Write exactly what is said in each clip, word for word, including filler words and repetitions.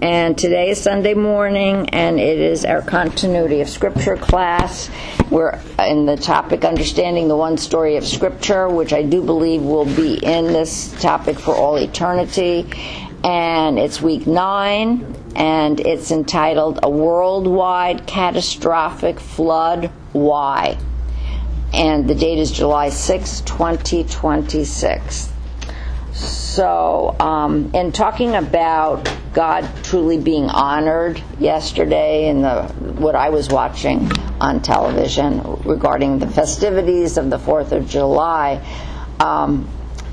And today is Sunday morning, and it is our continuity of Scripture class. We're in the topic Understanding the One Story of Scripture, which I do believe will be in this topic for all eternity. And it's week nine, and it's entitled A Worldwide Catastrophic Flood, Why? And the date is July sixth, twenty twenty-six. So, um, in talking about God truly being honored yesterday in the what I was watching on television regarding the festivities of the fourth of July, um,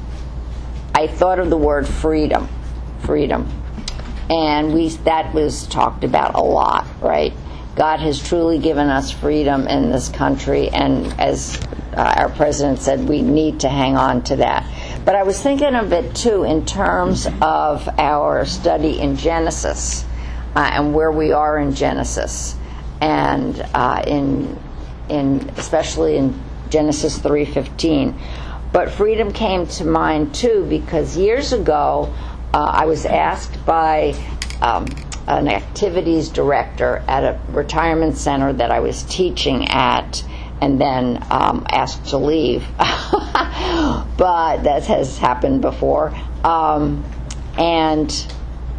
I thought of the word freedom. Freedom. And we that was talked about a lot, right? God has truly given us freedom in this country, and as uh, our president said, we need to hang on to that. But I was thinking of it, too, in terms of our study in Genesis uh, and where we are in Genesis, and uh, in in especially in Genesis three fifteen. But freedom came to mind, too, because years ago uh, I was asked by um, an activities director at a retirement center that I was teaching at, and then um, asked to leave. But that has happened before. Um, and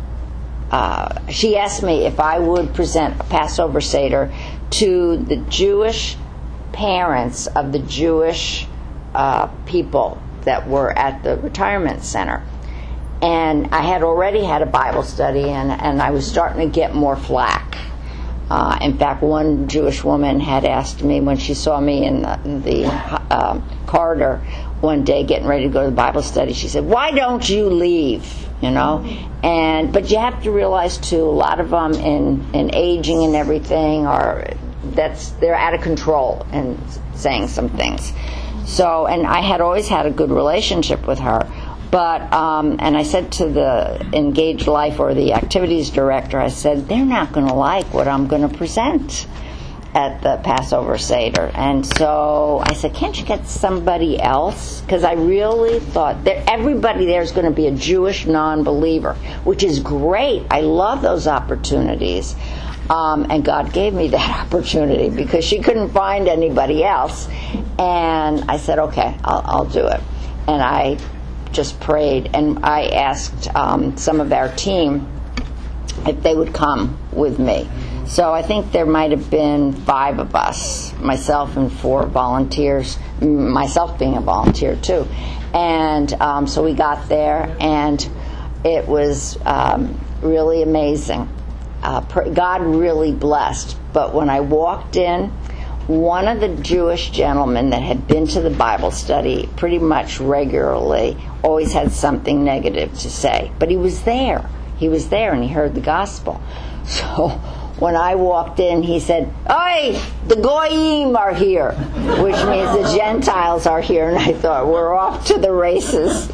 uh, she asked me if I would present a Passover Seder to the Jewish parents of the Jewish uh, people that were at the retirement center. And I had already had a Bible study, and, and I was starting to get more flack. Uh, in fact, one Jewish woman had asked me when she saw me in the, in the uh, corridor one day getting ready to go to the Bible study, she said, "Why don't you leave?" You know, and but you have to realize too, a lot of them in, in aging and everything are that's they're out of control and saying some things. So, and I had always had a good relationship with her. But, um, and I said to the Engaged Life or the activities director, I said, they're not going to like what I'm going to present at the Passover Seder. And so I said, can't you get somebody else? Because I really thought that everybody there is going to be a Jewish non-believer, which is great. I love those opportunities. Um, and God gave me that opportunity because she couldn't find anybody else. And I said, okay, I'll, I'll do it. And I just prayed, and I asked um, some of our team if they would come with me. So I think there might have been five of us, myself and four volunteers, myself being a volunteer too. And um, so we got there, and it was um, really amazing. Uh, God really blessed. But when I walked in, one of the Jewish gentlemen that had been to the Bible study pretty much regularly always had something negative to say. But he was there. He was there, and he heard the gospel. So when I walked in, he said, "Oi, the Goyim are here," which means the Gentiles are here. And I thought, we're off to the races.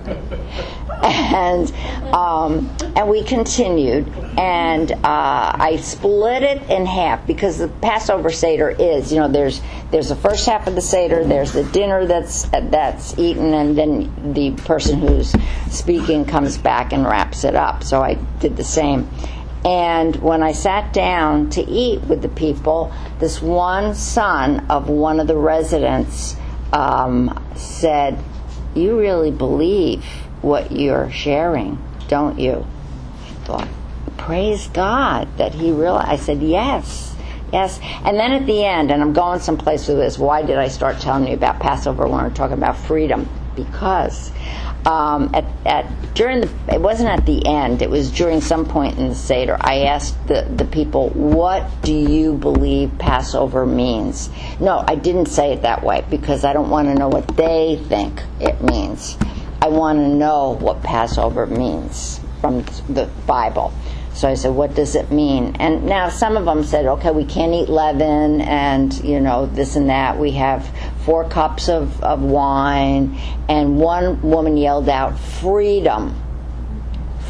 And um, and we continued, and uh, I split it in half because the Passover Seder is, you know, there's there's the first half of the Seder, there's the dinner that's that's eaten, and then the person who's speaking comes back and wraps it up. So I did the same. And when I sat down to eat with the people, this one son of one of the residents um, said, "You really believe what you're sharing, don't you?" I thought, praise God that he realized. I said, yes, yes. And then at the end, and I'm going someplace with this, why did I start telling you about Passover when we're talking about freedom? Because um, at, at during the, it wasn't at the end, it was during some point in the Seder, I asked the, the people, what do you believe Passover means? No, I didn't say it that way because I don't want to know what they think it means. I want to know what Passover means from the Bible. So I said, what does it mean? And now some of them said, okay, we can't eat leaven and, you know, this and that. We have four cups of, of wine. And one woman yelled out, freedom.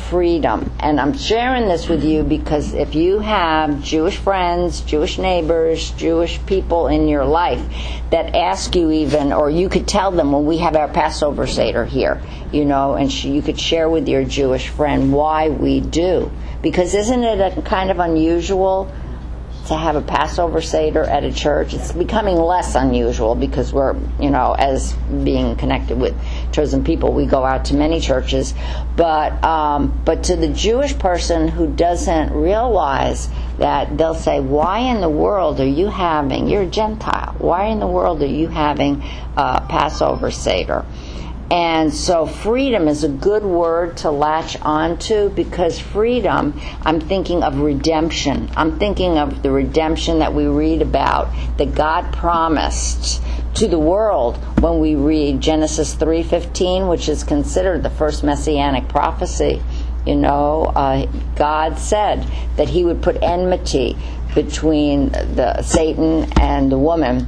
freedom. And I'm sharing this with you because if you have Jewish friends, Jewish neighbors, Jewish people in your life that ask you even, or you could tell them when we have our Passover Seder here, you know, and sh- you could share with your Jewish friend why we do. Because isn't it a kind of unusual to have a Passover Seder at a church? It's becoming less unusual because we're, you know, as being connected with chosen people, we go out to many churches. But um, but to the Jewish person who doesn't realize that, they'll say, why in the world are you having, you're a Gentile, why in the world are you having a Passover Seder? And so freedom is a good word to latch onto, because freedom, I'm thinking of redemption. I'm thinking of the redemption that we read about, that God promised to the world when we read Genesis three fifteen, which is considered the first messianic prophecy. You know, uh, God said that he would put enmity between the Satan and the woman,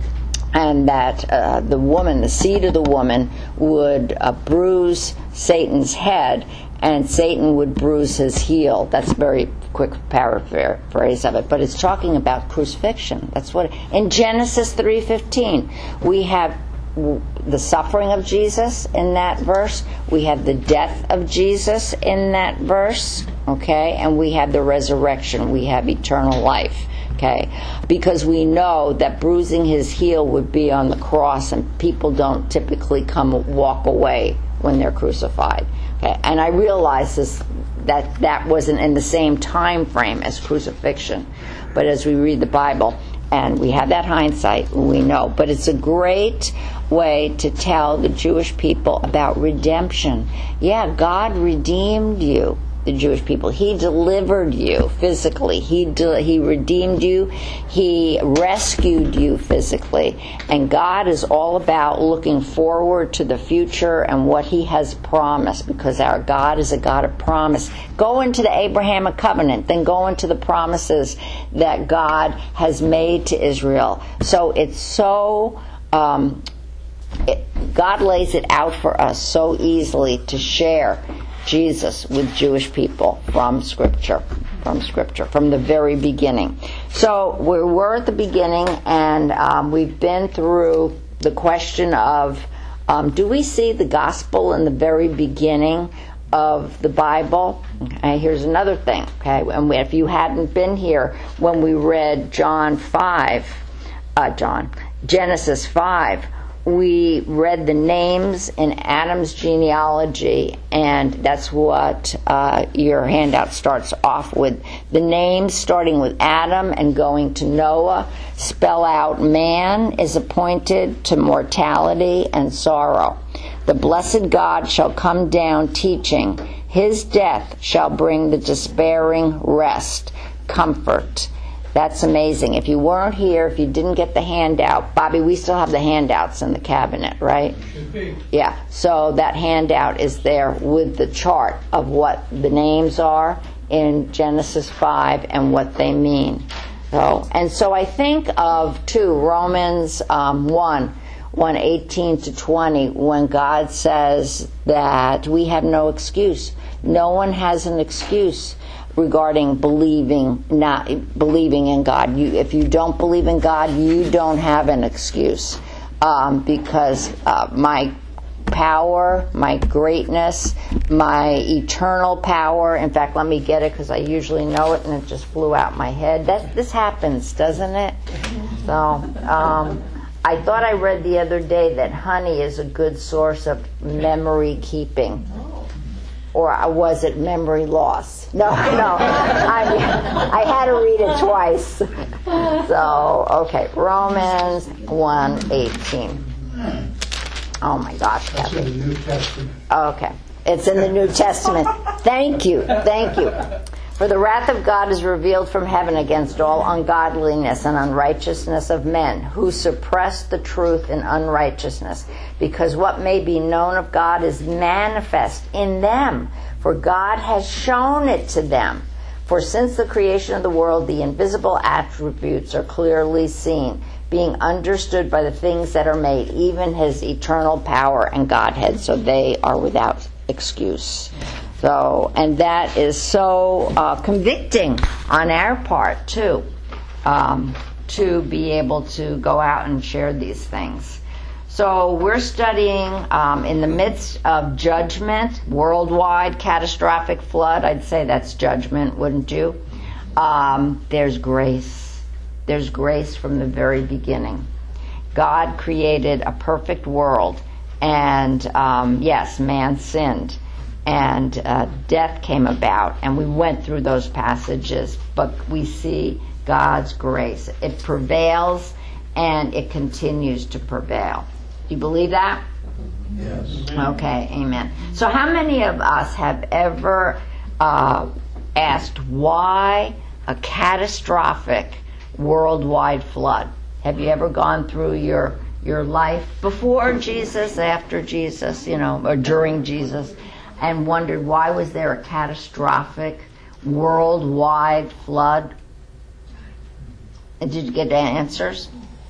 and that uh, the woman, the seed of the woman, would uh, bruise Satan's head, and Satan would bruise his heel. That's a very quick paraphrase of it, but it's talking about crucifixion. That's what in Genesis three fifteen we have the suffering of Jesus in that verse. We have the death of Jesus in that verse. Okay, and we have the resurrection. We have eternal life. Okay, because we know that bruising his heel would be on the cross, and people don't typically come walk away when they're crucified. Okay, and I realize this, that that wasn't in the same time frame as crucifixion, but as we read the Bible and we have that hindsight, we know. But it's a great way to tell the Jewish people about redemption. Yeah, God redeemed you. The Jewish people. He delivered you physically. He de- he redeemed you. He rescued you physically. And God is all about looking forward to the future and what he has promised, because our God is a God of promise. Go into the Abrahamic covenant, then go into the promises that God has made to Israel. So it's so... Um, it, God lays it out for us so easily to share Jesus with Jewish people from Scripture, from Scripture, from the very beginning. So we were at the beginning, and um, we've been through the question of, um, do we see the gospel in the very beginning of the Bible? Okay, here's another thing. Okay, and if you hadn't been here when we read John five, uh, John, Genesis five, we read the names in Adam's genealogy, and that's what uh, your handout starts off with. The names starting with Adam and going to Noah spell out man is appointed to mortality and sorrow. The blessed God shall come down teaching. His death shall bring the despairing rest, comfort. That's amazing. If you weren't here, if you didn't get the handout, Bobby, we still have the handouts in the cabinet, right? Should be. Yeah. So that handout is there with the chart of what the names are in Genesis five and what they mean. So, and so I think of, too, Romans um, one, one eighteen to twenty, when God says that we have no excuse. No one has an excuse regarding believing, not believing in God. You, if you don't believe in God, you don't have an excuse, um, because uh, my power, my greatness, my eternal power. In fact, let me get it because I usually know it and it just flew out my head. That this happens, doesn't it? So um, I thought I read the other day that honey is a good source of memory keeping. Or was it memory loss? No, no. I, I had to read it twice. So, okay, Romans one eighteen. Oh my gosh, That's Kathy. in the New Testament. Okay, it's in the New Testament. Thank you, thank you. For the wrath of God is revealed from heaven against all ungodliness and unrighteousness of men, who suppress the truth in unrighteousness, because what may be known of God is manifest in them, for God has shown it to them. For since the creation of the world, the invisible attributes are clearly seen, being understood by the things that are made, even his eternal power and Godhead, so they are without excuse. So, and that is so uh, convicting on our part too, um, to be able to go out and share these things. So we're studying um, in the midst of judgment, worldwide catastrophic flood. I'd say that's judgment, wouldn't you? Um, there's grace. There's grace from the very beginning. God created a perfect world, and um, yes, man sinned, and uh, death came about, and we went through those passages, but we see God's grace. It prevails, and it continues to prevail. Do you believe that? Yes. Okay, amen. So how many of us have ever uh, asked why a catastrophic worldwide flood? Have you ever gone through your your life before Jesus, after Jesus, you know, or during Jesus, and wondered why was there a catastrophic worldwide flood? And did you get answers?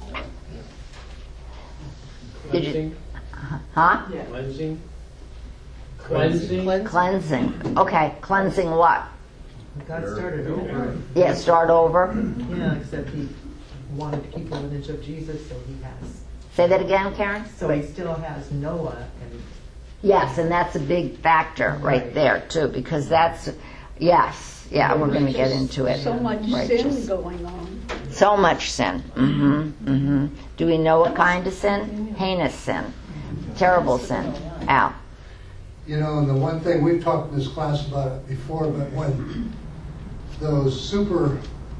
Did you, huh? Yeah. Cleansing. Cleansing. Cleansing. Cleansing. Okay, cleansing what? God started over. Yeah, start over. Yeah, except he wanted to keep the lineage of Jesus, so he has. Say that again, Karen? So he still has Noah, and Yes, and that's a big factor right Right. there, too, because that's, yes, yeah, we're going to get into it. So much Righteous. sin going on. So much sin. Mm-hmm, mm-hmm. Do we know what kind of sin? Heinous sin. Terrible sin. Al? You know, and the one thing, we've talked in this class about it before, but when those super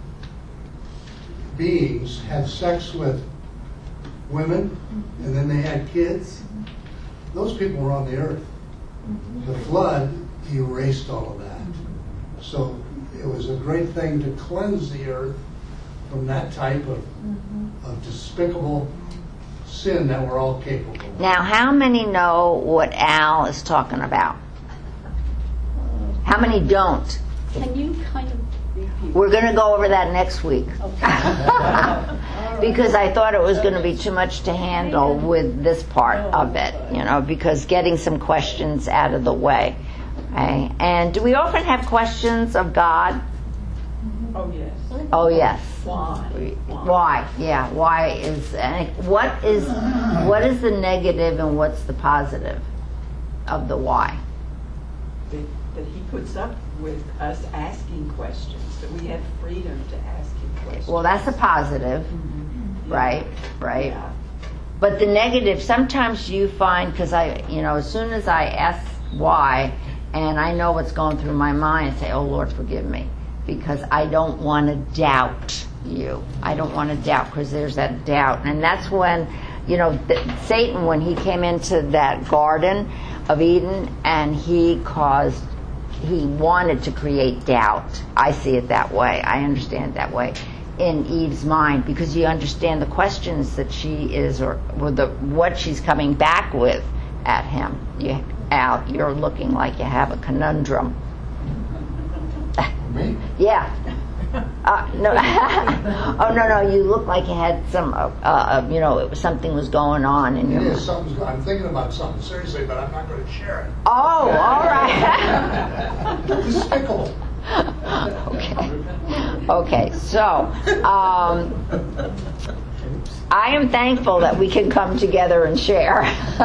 beings had sex with women and then they had kids, those people were on the earth. The flood erased all of that. So it was a great thing to cleanse the earth from that type of, of despicable sin that we're all capable of. Now, how many know what Al is talking about? How many don't? Can you kind of repeat? We're going to go over that next week. Because I thought it was going to be too much to handle with this part of it, you know, because getting some questions out of the way. Okay? And do we often have questions of God? Oh, yes. Oh, yes. Why? Why? Yeah. Why is and what is what is the negative and what's the positive of the why? that, that he puts up with us asking questions, that we have freedom to ask him questions. Well, that's a positive, Mm-hmm. right? Right. Yeah. But the negative, sometimes you find, because I, you know, as soon as I ask why, and I know what's going through my mind, I say, oh, Lord, forgive me, because I don't want to doubt you. I don't want to doubt, because there's that doubt. And that's when, you know, th- Satan, when he came into that Garden of Eden, and he caused, he wanted to create doubt. I see it that way. I understand it that way. In Eve's mind, because you understand the questions that she is, or, or the what she's coming back with at him. You, Al, you're looking like you have a conundrum. Me? Yeah. Uh, no. Oh no, no. You look like you had some, uh, uh, you know, it was, something was going on in It your. is, something's, I'm thinking about something seriously, but I'm not going to share it. Oh, all right. Despicable. Okay. Okay, so um, I am thankful that we can come together and share.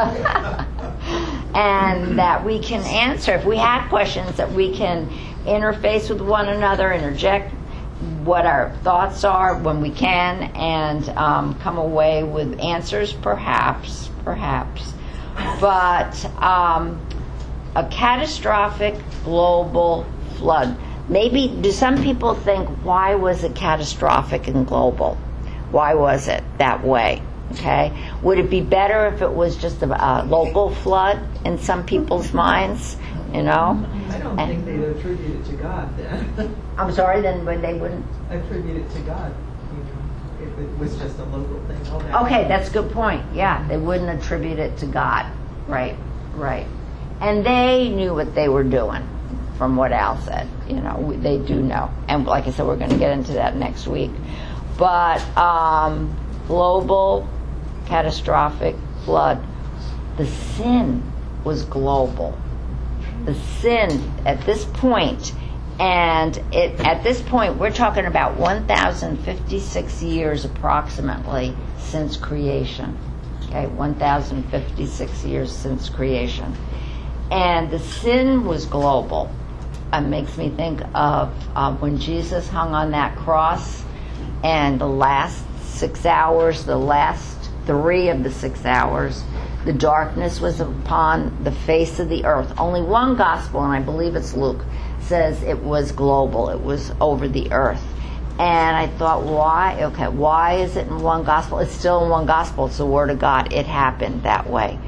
And that we can answer. If we have questions, that we can interface with one another, interject what our thoughts are when we can, and um, come away with answers, perhaps, perhaps. But um, a catastrophic global flood. Maybe, do some people think, why was it catastrophic and global? Why was it that way? Okay. Would it be better if it was just a, a local flood in some people's minds? You know? I don't And- think they'd attribute it to God then. I'm sorry, then when they wouldn't. Attribute it to God, you know, if it was just a local thing. Oh, that- Okay, that's a good point. Yeah, they wouldn't attribute it to God. Right, right. And they knew what they were doing, from what Al said. You know, we, they do know. And like I said, we're going to get into that next week. But um, global catastrophic flood, the sin was global. the sin at this point, and it at this point we're talking about one thousand fifty-six years approximately since creation. Okay, one thousand fifty-six years since creation. And the sin was global. It makes me think of uh, when Jesus hung on that cross, and the last six hours, the last three of the six hours, the darkness was upon the face of the earth. Only one gospel, and I believe it's Luke, says it was global. It was over the earth. And I thought, why? Okay, why is it in one gospel? It's still in one gospel. It's the Word of God. It happened that way.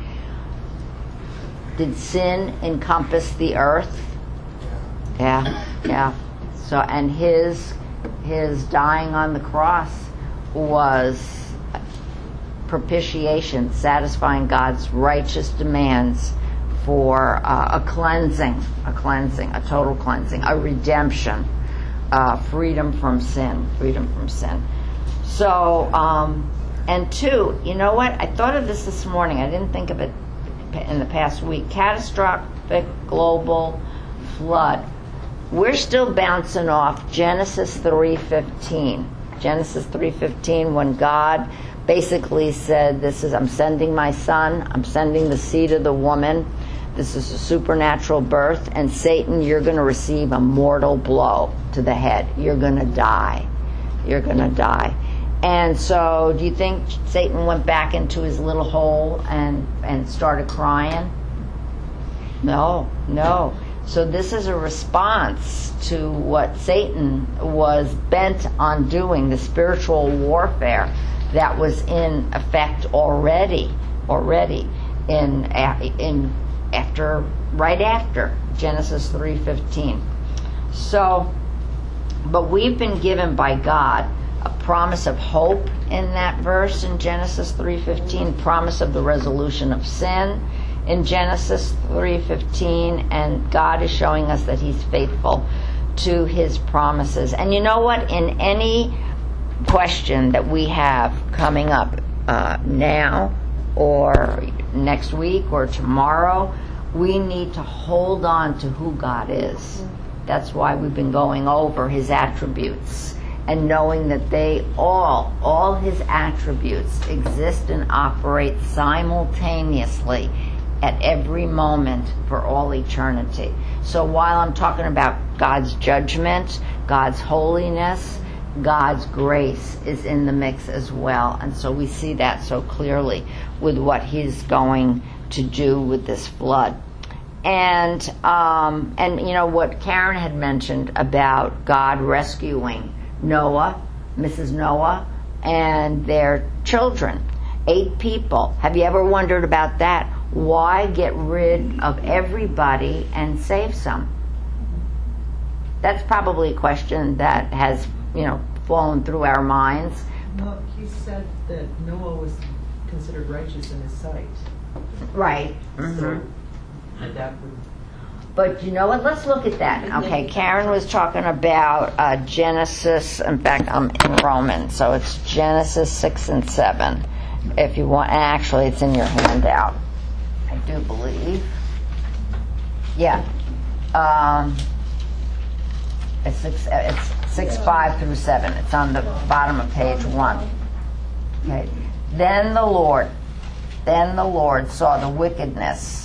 Did sin encompass the earth? Yeah, yeah. So, and his his dying on the cross was propitiation, satisfying God's righteous demands for uh, a cleansing, a cleansing, a total cleansing, a redemption, uh, freedom from sin, freedom from sin. So, um, and two, you know what? I thought of this this morning. I didn't think of it in the past week. Catastrophic global flood. We're still bouncing off Genesis three fifteen. Genesis three fifteen, when God basically said, this is, I'm sending my son, I'm sending the seed of the woman, this is a supernatural birth, and Satan, you're going to receive a mortal blow to the head. You're going to die. You're going to die. And so, do you think Satan went back into his little hole and, and started crying? No, no. So this is a response to what Satan was bent on doing, the spiritual warfare that was in effect already, already in in after right after Genesis three fifteen. So, but we've been given by God a promise of hope in that verse in Genesis three fifteen, promise of the resolution of sin in Genesis three fifteen, and God is showing us that He's faithful to His promises. And you know what? In any question that we have coming up uh, now or next week or tomorrow, we need to hold on to who God is. That's why we've been going over His attributes and knowing that they all, all His attributes exist and operate simultaneously at every moment for all eternity. So while I'm talking about God's judgment, God's holiness, God's grace is in the mix as well. And so we see that so clearly with what He's going to do with this flood. And, um, and you know, what Karen had mentioned about God rescuing Noah, Missus Noah, and their children. Eight people. Have you ever wondered about that? Why get rid of everybody and save some? That's probably a question that has, you know, fallen through our minds. No, he said that Noah was considered righteous in his sight. Right. So Mm-hmm. that would. But you know what? Let's look at that. Okay, Karen was talking about uh, Genesis. In fact, I'm in Romans, so it's Genesis six and seven. If you want, actually, it's in your handout. I do believe. Yeah. Um, it's six. It's six five through seven. It's on the bottom of page one. Okay. Then the Lord, then the Lord saw the wickedness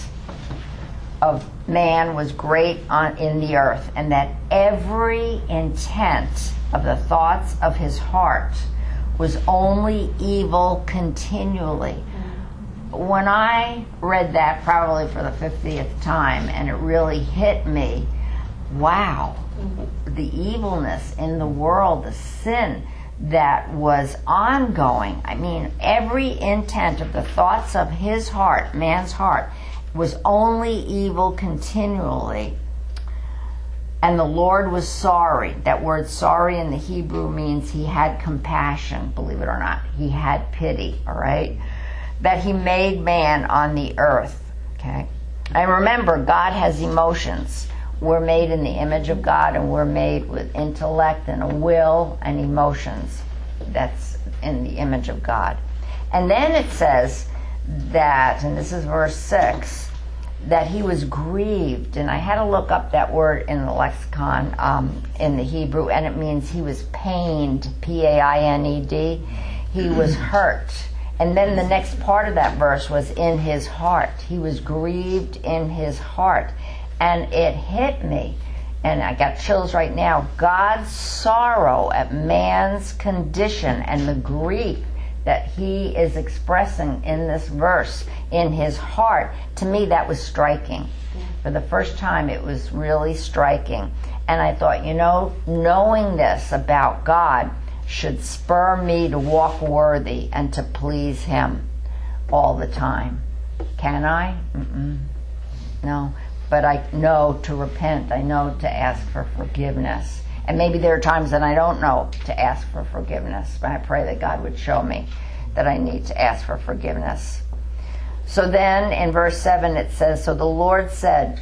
of man was great on in the earth, and that every intent of the thoughts of his heart was only evil continually. When I read that, probably for the fiftieth time, and it really hit me, wow, the evilness in the world, the sin that was ongoing. I mean, every intent of the thoughts of his heart, man's heart, was only evil continually. And the Lord was sorry. That word sorry in the Hebrew means He had compassion, believe it or not. He had pity, all right? That He made man on the earth, okay? And remember, God has emotions. We're made in the image of God, and we're made with intellect and a will and emotions. That's in the image of God. And then it says that, and this is verse six, that he was grieved, and I had to look up that word in the lexicon um, in the Hebrew, and it means he was pained, P A I N E D. He was hurt. And then the next part of that verse was in his heart. He was grieved in his heart. And it hit me, and I got chills right now. God's sorrow at man's condition and the grief that he is expressing in this verse in his heart, to me that was striking. For the first time it was really striking. And I thought, you know, knowing this about God should spur me to walk worthy and to please him all the time. Can I? Mm-mm. No. But I know to repent. I know to ask for forgiveness. And maybe there are times that I don't know to ask for forgiveness, but I pray that God would show me that I need to ask for forgiveness. So then in verse seven it says, so the Lord said,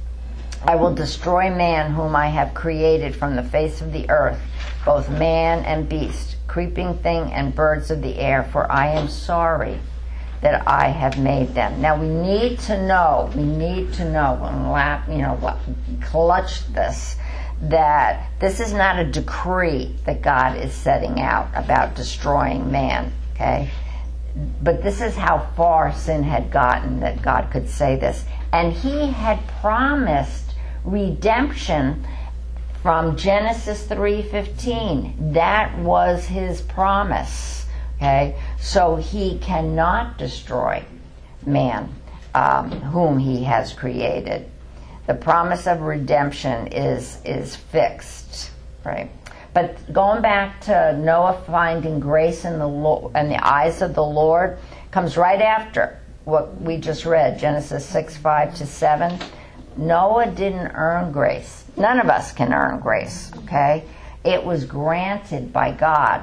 I will destroy man whom I have created from the face of the earth, both man and beast, creeping thing and birds of the air, for I am sorry that I have made them. Now we need to know, we need to know, and lap, you know, clutch this, that this is not a decree that God is setting out about destroying man, okay? But this is how far sin had gotten that God could say this. And he had promised redemption from Genesis three fifteen. That was his promise. Okay, so he cannot destroy man um, whom he has created. The promise of redemption is is fixed, right? But going back to Noah finding grace in the Lo- in the eyes of the Lord comes right after what we just read, Genesis six five to seven. Noah didn't earn grace. None of us can earn grace, okay? It was granted by God.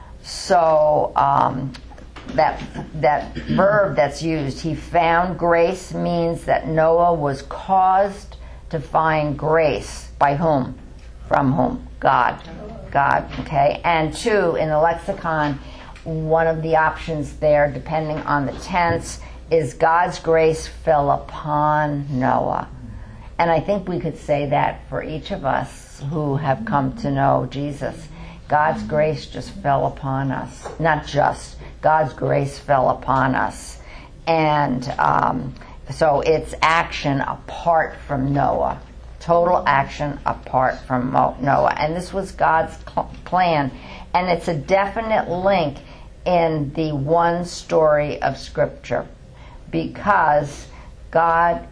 So um, that that verb that's used, he found grace, means that Noah was caused to find grace. By whom? From whom? God. God, okay? And two, in the lexicon, one of the options there, depending on the tense, is God's grace fell upon Noah. And I think we could say that for each of us who have come to know Jesus. God's grace just fell upon us. Not just. God's grace fell upon us. And um, so it's action apart from Noah. Total action apart from Mo- Noah. And this was God's cl- plan. And it's a definite link in the one story of Scripture. Because God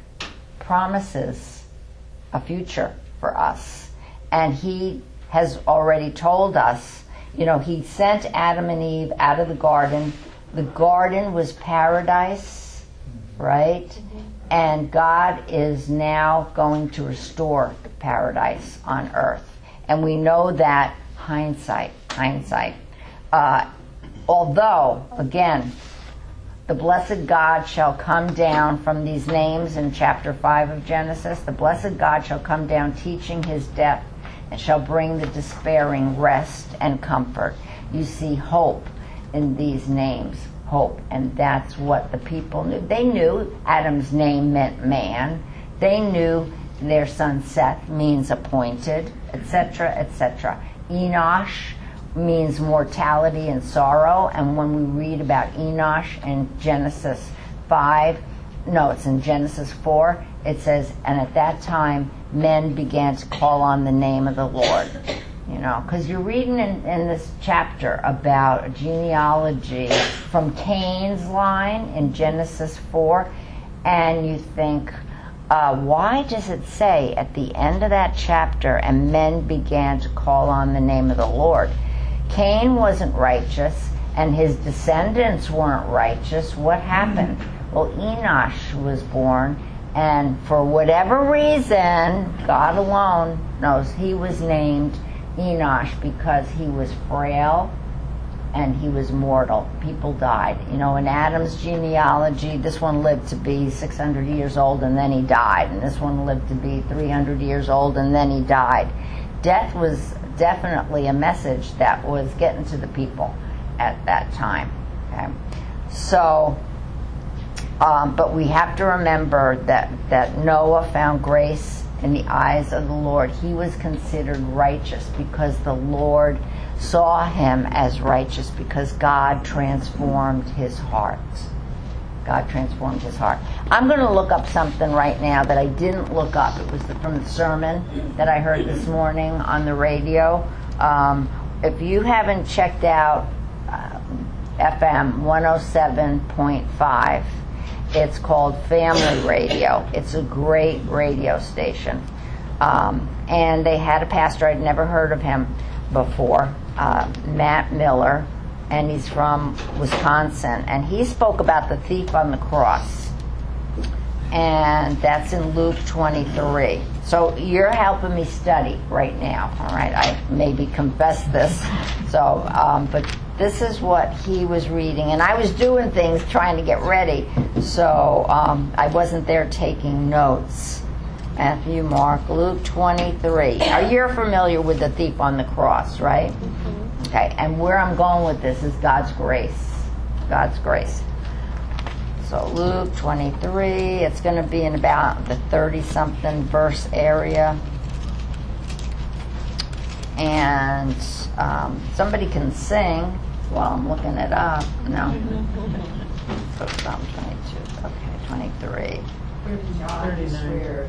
promises a future for us. And he has already told us, you know, he sent Adam and Eve out of the garden. The garden was paradise, right? And God is now going to restore paradise on earth. And we know that hindsight, hindsight. Uh, although, again, the blessed God shall come down from these names in chapter five of Genesis. The blessed God shall come down teaching his death, and shall bring the despairing rest and comfort. You see hope in these names, hope, and that's what the people knew. They knew Adam's name meant man. They knew their son Seth means appointed, et cetera, et cetera. Enosh means mortality and sorrow, and when we read about Enosh in Genesis five, no, it's in Genesis four, it says, and at that time men began to call on the name of the Lord. You know, because you're reading in, in this chapter about a genealogy from Cain's line in Genesis four, and you think, uh, why does it say at the end of that chapter, and men began to call on the name of the Lord? Cain wasn't righteous, and his descendants weren't righteous. What happened? Well, Enosh was born, and for whatever reason, God alone knows, he was named Enosh because he was frail and he was mortal. People died. You know, in Adam's genealogy, this one lived to be six hundred years old and then he died, and this one lived to be three hundred years old and then he died. Death was definitely a message that was getting to the people at that time. Okay? So, Um, but we have to remember that, that Noah found grace in the eyes of the Lord. He was considered righteous because the Lord saw him as righteous, because God transformed his heart. God transformed his heart. I'm going to look up something right now that I didn't look up. It was from the sermon that I heard this morning on the radio. Um, if you haven't checked out uh, F M one oh seven point five, it's called Family Radio. It's a great radio station. Um, and they had a pastor, I'd never heard of him before, uh, Matt Miller, and he's from Wisconsin. And he spoke about the thief on the cross. And that's in Luke twenty-three. So you're helping me study right now, all right? I maybe confess this. So, um, but this is what he was reading. And I was doing things trying to get ready, so um, I wasn't there taking notes. Matthew, Mark, Luke twenty-three. Now, you're familiar with the thief on the cross, right? Mm-hmm. Okay, and where I'm going with this is God's grace. God's grace. So Luke twenty-three, it's going to be in about the thirty-something verse area. And um, somebody can sing while I'm looking it up. No. So Psalm twenty-two. Okay, twenty-three. thirty-nine.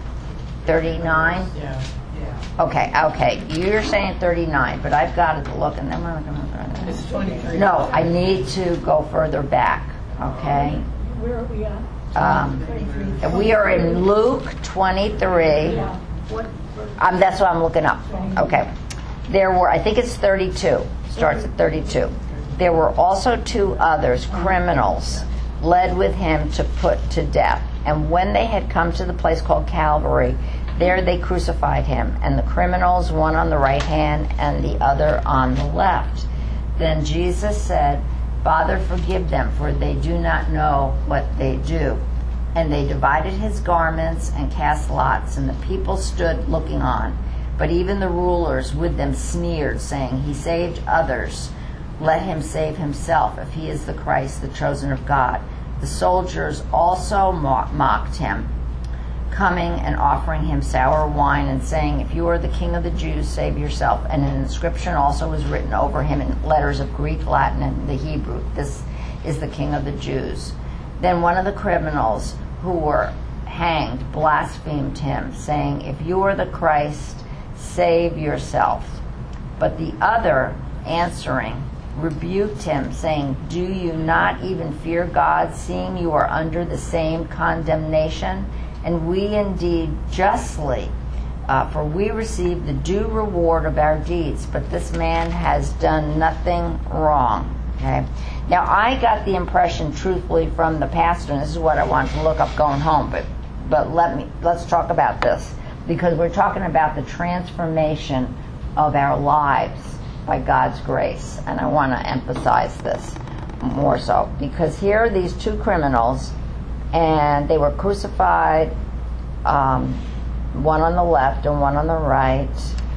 thirty-nine? Yeah. Yeah. Okay, okay. You're saying thirty-nine, but I've got to look, and then we're going to... It's twenty-three. No, I need to go further back, okay? Where are we at? Um, and we are in Luke twenty-three. Yeah. What? Um, that's what I'm looking up. Okay. There were, I think it's thirty-two. Starts at thirty-two. There were also two others, criminals, led with him to put to death. And when they had come to the place called Calvary, there they crucified him, and the criminals, one on the right hand and the other on the left. Then Jesus said, Father, forgive them, for they do not know what they do. And they divided his garments and cast lots, and the people stood looking on. But even the rulers with them sneered, saying, He saved others. Let him save himself, if he is the Christ, the chosen of God. The soldiers also mocked him, coming and offering him sour wine and saying, If you are the King of the Jews, save yourself. And an inscription also was written over him in letters of Greek, Latin, and the Hebrew. This is the King of the Jews. Then one of the criminals who were hanged blasphemed him, saying, If you are the Christ, save yourself. But the other, answering, rebuked him, saying, Do you not even fear God, seeing you are under the same condemnation? And we indeed justly, uh, for we receive the due reward of our deeds, but this man has done nothing wrong. Okay. Now, I got the impression, truthfully, from the pastor, and this is what I wanted to look up going home, but but let me let's talk about this, because we're talking about the transformation of our lives by God's grace, and I want to emphasize this more so, because here are these two criminals, and they were crucified, um, one on the left and one on the right.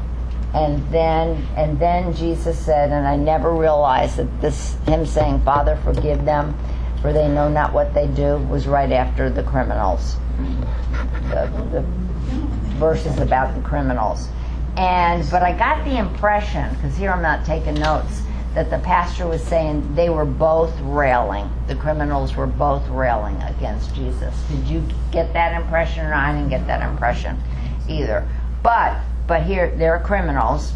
And then, and then Jesus said, and I never realized that this, him saying, Father, forgive them, for they know not what they do, was right after the criminals. The, the verses about the criminals. And, but I got the impression, because here I'm not taking notes, that the pastor was saying they were both railing. The criminals were both railing against Jesus. Did you get that impression? Or I didn't get that impression either. But, but here, there are criminals.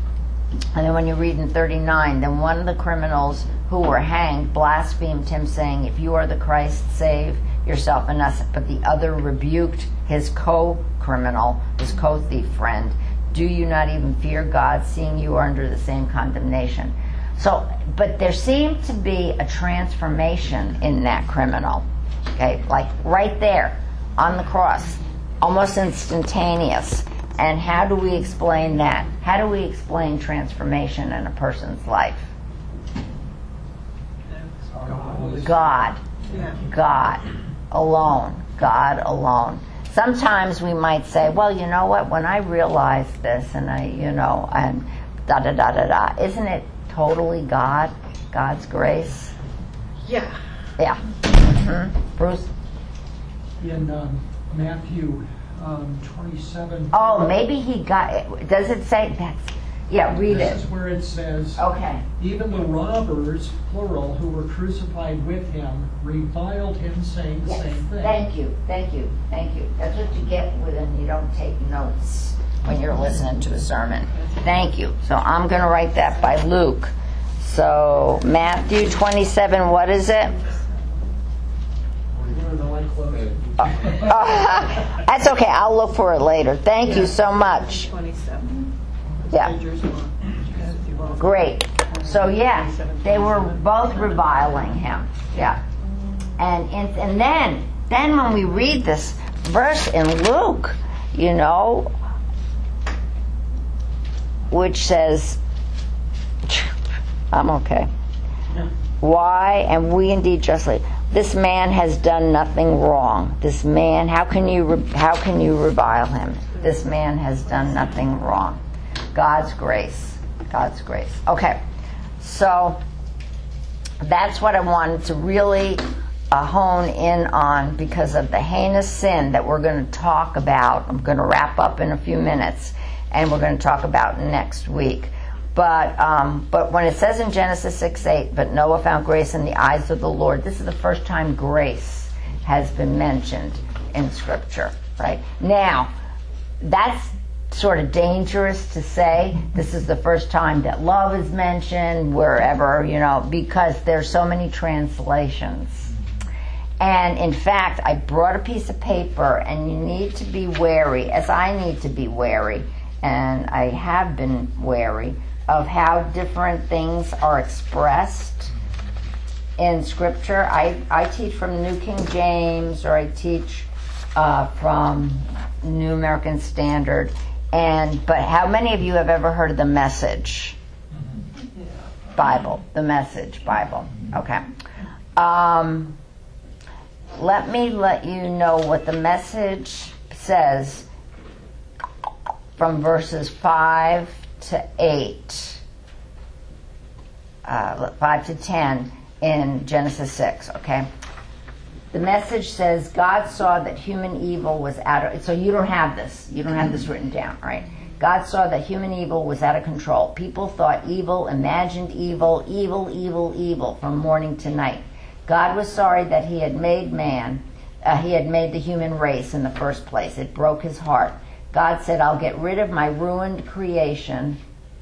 And then when you read in thirty-nine, then one of the criminals who were hanged blasphemed him, saying, If you are the Christ, save yourself and us. But the other rebuked his co-criminal, his co-thief friend. Do you not even fear God, seeing you are under the same condemnation? So, but there seemed to be a transformation in that criminal. Okay, like right there on the cross, almost instantaneous. And how do we explain that? How do we explain transformation in a person's life? God. God alone. God alone. Sometimes we might say, well, you know what, when I realized this and I, you know, and da da da da da, isn't it totally God? God's grace? Yeah. Yeah. Mm-hmm. Bruce? In um, Matthew um, twenty-seven. Oh, maybe he got it. Does it say that's? Yeah, read this it. This is where it says, okay. Even the robbers, plural, who were crucified with him, reviled him, saying the Yes. same thing. Thank you, thank you, thank you. That's what you get when you don't take notes when you're listening to a sermon. Thank you. So I'm going to write that by Luke. So Matthew twenty-seven, what is it? Uh, that's okay. I'll look for it later. Thank you so much. twenty-seven. Yeah. Great. So yeah, they were both reviling him. Yeah. And and, and then then when we read this verse in Luke, you know, which says, I'm okay. Why? And we indeed justly. This man has done nothing wrong. This man, how can you re- how can you revile him? This man has done nothing wrong. God's grace. God's grace. Okay. So that's what I wanted to really uh, hone in on because of the heinous sin that we're going to talk about. I'm going to wrap up in a few minutes, and we're going to talk about next week. But um, but when it says in Genesis six eight, but Noah found grace in the eyes of the Lord, this is the first time grace has been mentioned in Scripture, right? Now, that's sort of dangerous to say. This is the first time that love is mentioned, wherever, you know, because there's so many translations. And in fact, I brought a piece of paper, and you need to be wary, as I need to be wary, and I have been wary, of how different things are expressed in Scripture. I, I teach from New King James, or I teach uh, from New American Standard. And but how many of you have ever heard of the Message Bible? The Message Bible. Okay. Um, let me let you know what the Message says from verses five to eight, uh, five to ten in Genesis six, okay? The Message says, God saw that human evil was out of... So you don't have this. You don't have this written down, right? God saw that human evil was out of control. People thought evil, imagined evil, evil, evil, evil from morning to night. God was sorry that he had made man, uh, he had made the human race in the first place. It broke his heart. God said, I'll get rid of my ruined creation,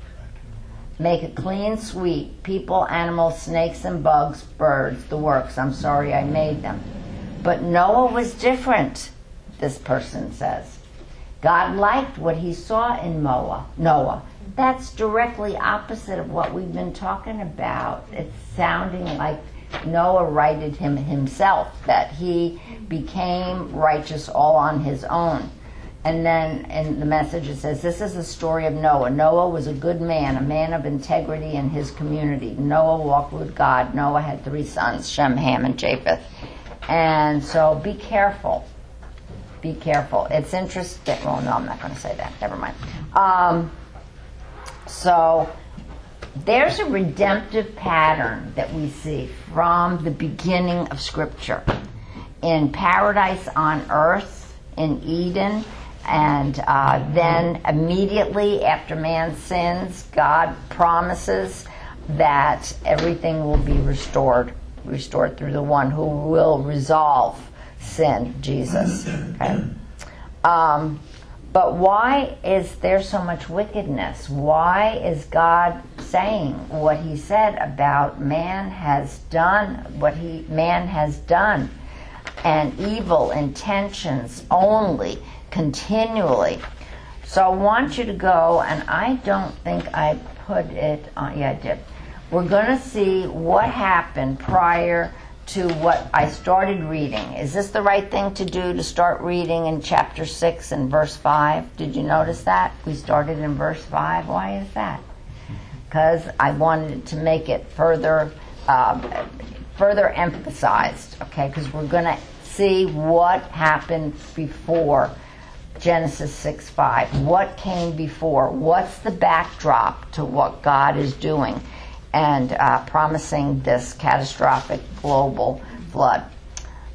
make it clean, sweet, people, animals, snakes and bugs, birds, the works. I'm sorry I made them. But Noah was different, this person says. God liked what he saw in Noah. Noah. That's directly opposite of what we've been talking about. It's sounding like Noah righted him himself, that he became righteous all on his own. And then in the Message it says, this is the story of Noah. Noah was a good man, a man of integrity in his community. Noah walked with God. Noah had three sons, Shem, Ham, and Japheth. And so be careful. Be careful. It's interesting. Well, no, I'm not going to say that. Never mind. Um, so there's a redemptive pattern that we see from the beginning of Scripture. In paradise on earth, in Eden, and uh, then immediately after man sins, God promises that everything will be restored, restored through the one who will resolve sin, Jesus. Okay. Um, but why is there so much wickedness? Why is God saying what he said about man has done, what he man has done, and evil intentions only, continually? So I want you to go, and I don't think I put it on. Yeah, I did. We're going to see what happened prior to what I started reading. Is this the right thing to do, to start reading in chapter six and verse five? Did you notice that? We started in verse five. Why is that? Because I wanted to make it further uh, further emphasized, okay? Because we're going to see what happened before Genesis six five. What came before? What's the backdrop to what God is doing and uh, promising this catastrophic global flood?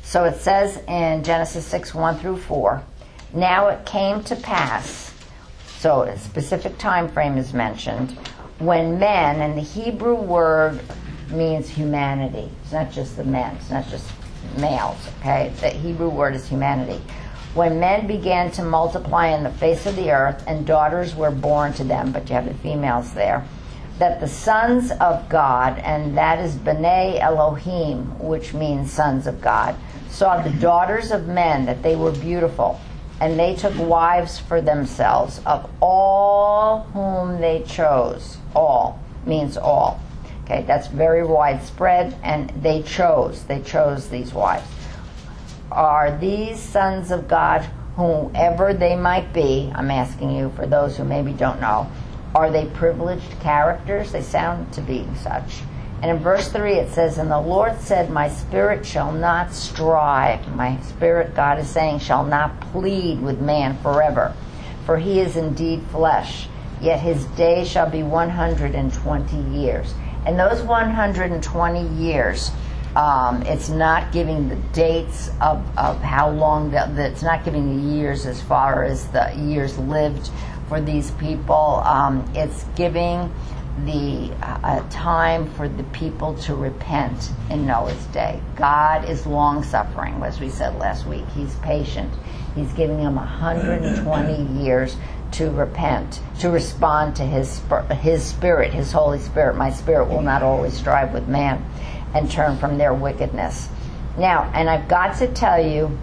So it says in Genesis six, one through four, now it came to pass, so a specific time frame is mentioned, when men, and the Hebrew word means humanity. It's not just the men, it's not just males, okay? The Hebrew word is humanity. When men began to multiply in the face of the earth, and daughters were born to them, but you have the females there, that the sons of God, and that is B'nai Elohim, which means sons of God, saw the daughters of men, that they were beautiful, and they took wives for themselves of all whom they chose. All means all. Okay, that's very widespread, and they chose. They chose these wives. Are these sons of God, whoever they might be, I'm asking you for those who maybe don't know, are they privileged characters? They sound to be such. And in verse three it says, and the Lord said, my spirit shall not strive. My spirit, God is saying, shall not plead with man forever. For he is indeed flesh. Yet his day shall be one hundred twenty years. And those one hundred twenty years, um, it's not giving the dates of, of how long, the, the, it's not giving the years as far as the years lived for these people. Um, it's giving the uh, time for the people to repent in Noah's day. God is long-suffering, as we said last week. He's patient. He's giving them one hundred twenty years to repent, to respond to his his spirit, his Holy Spirit. My spirit will not always strive with man, and turn from their wickedness. Now, and I've got to tell you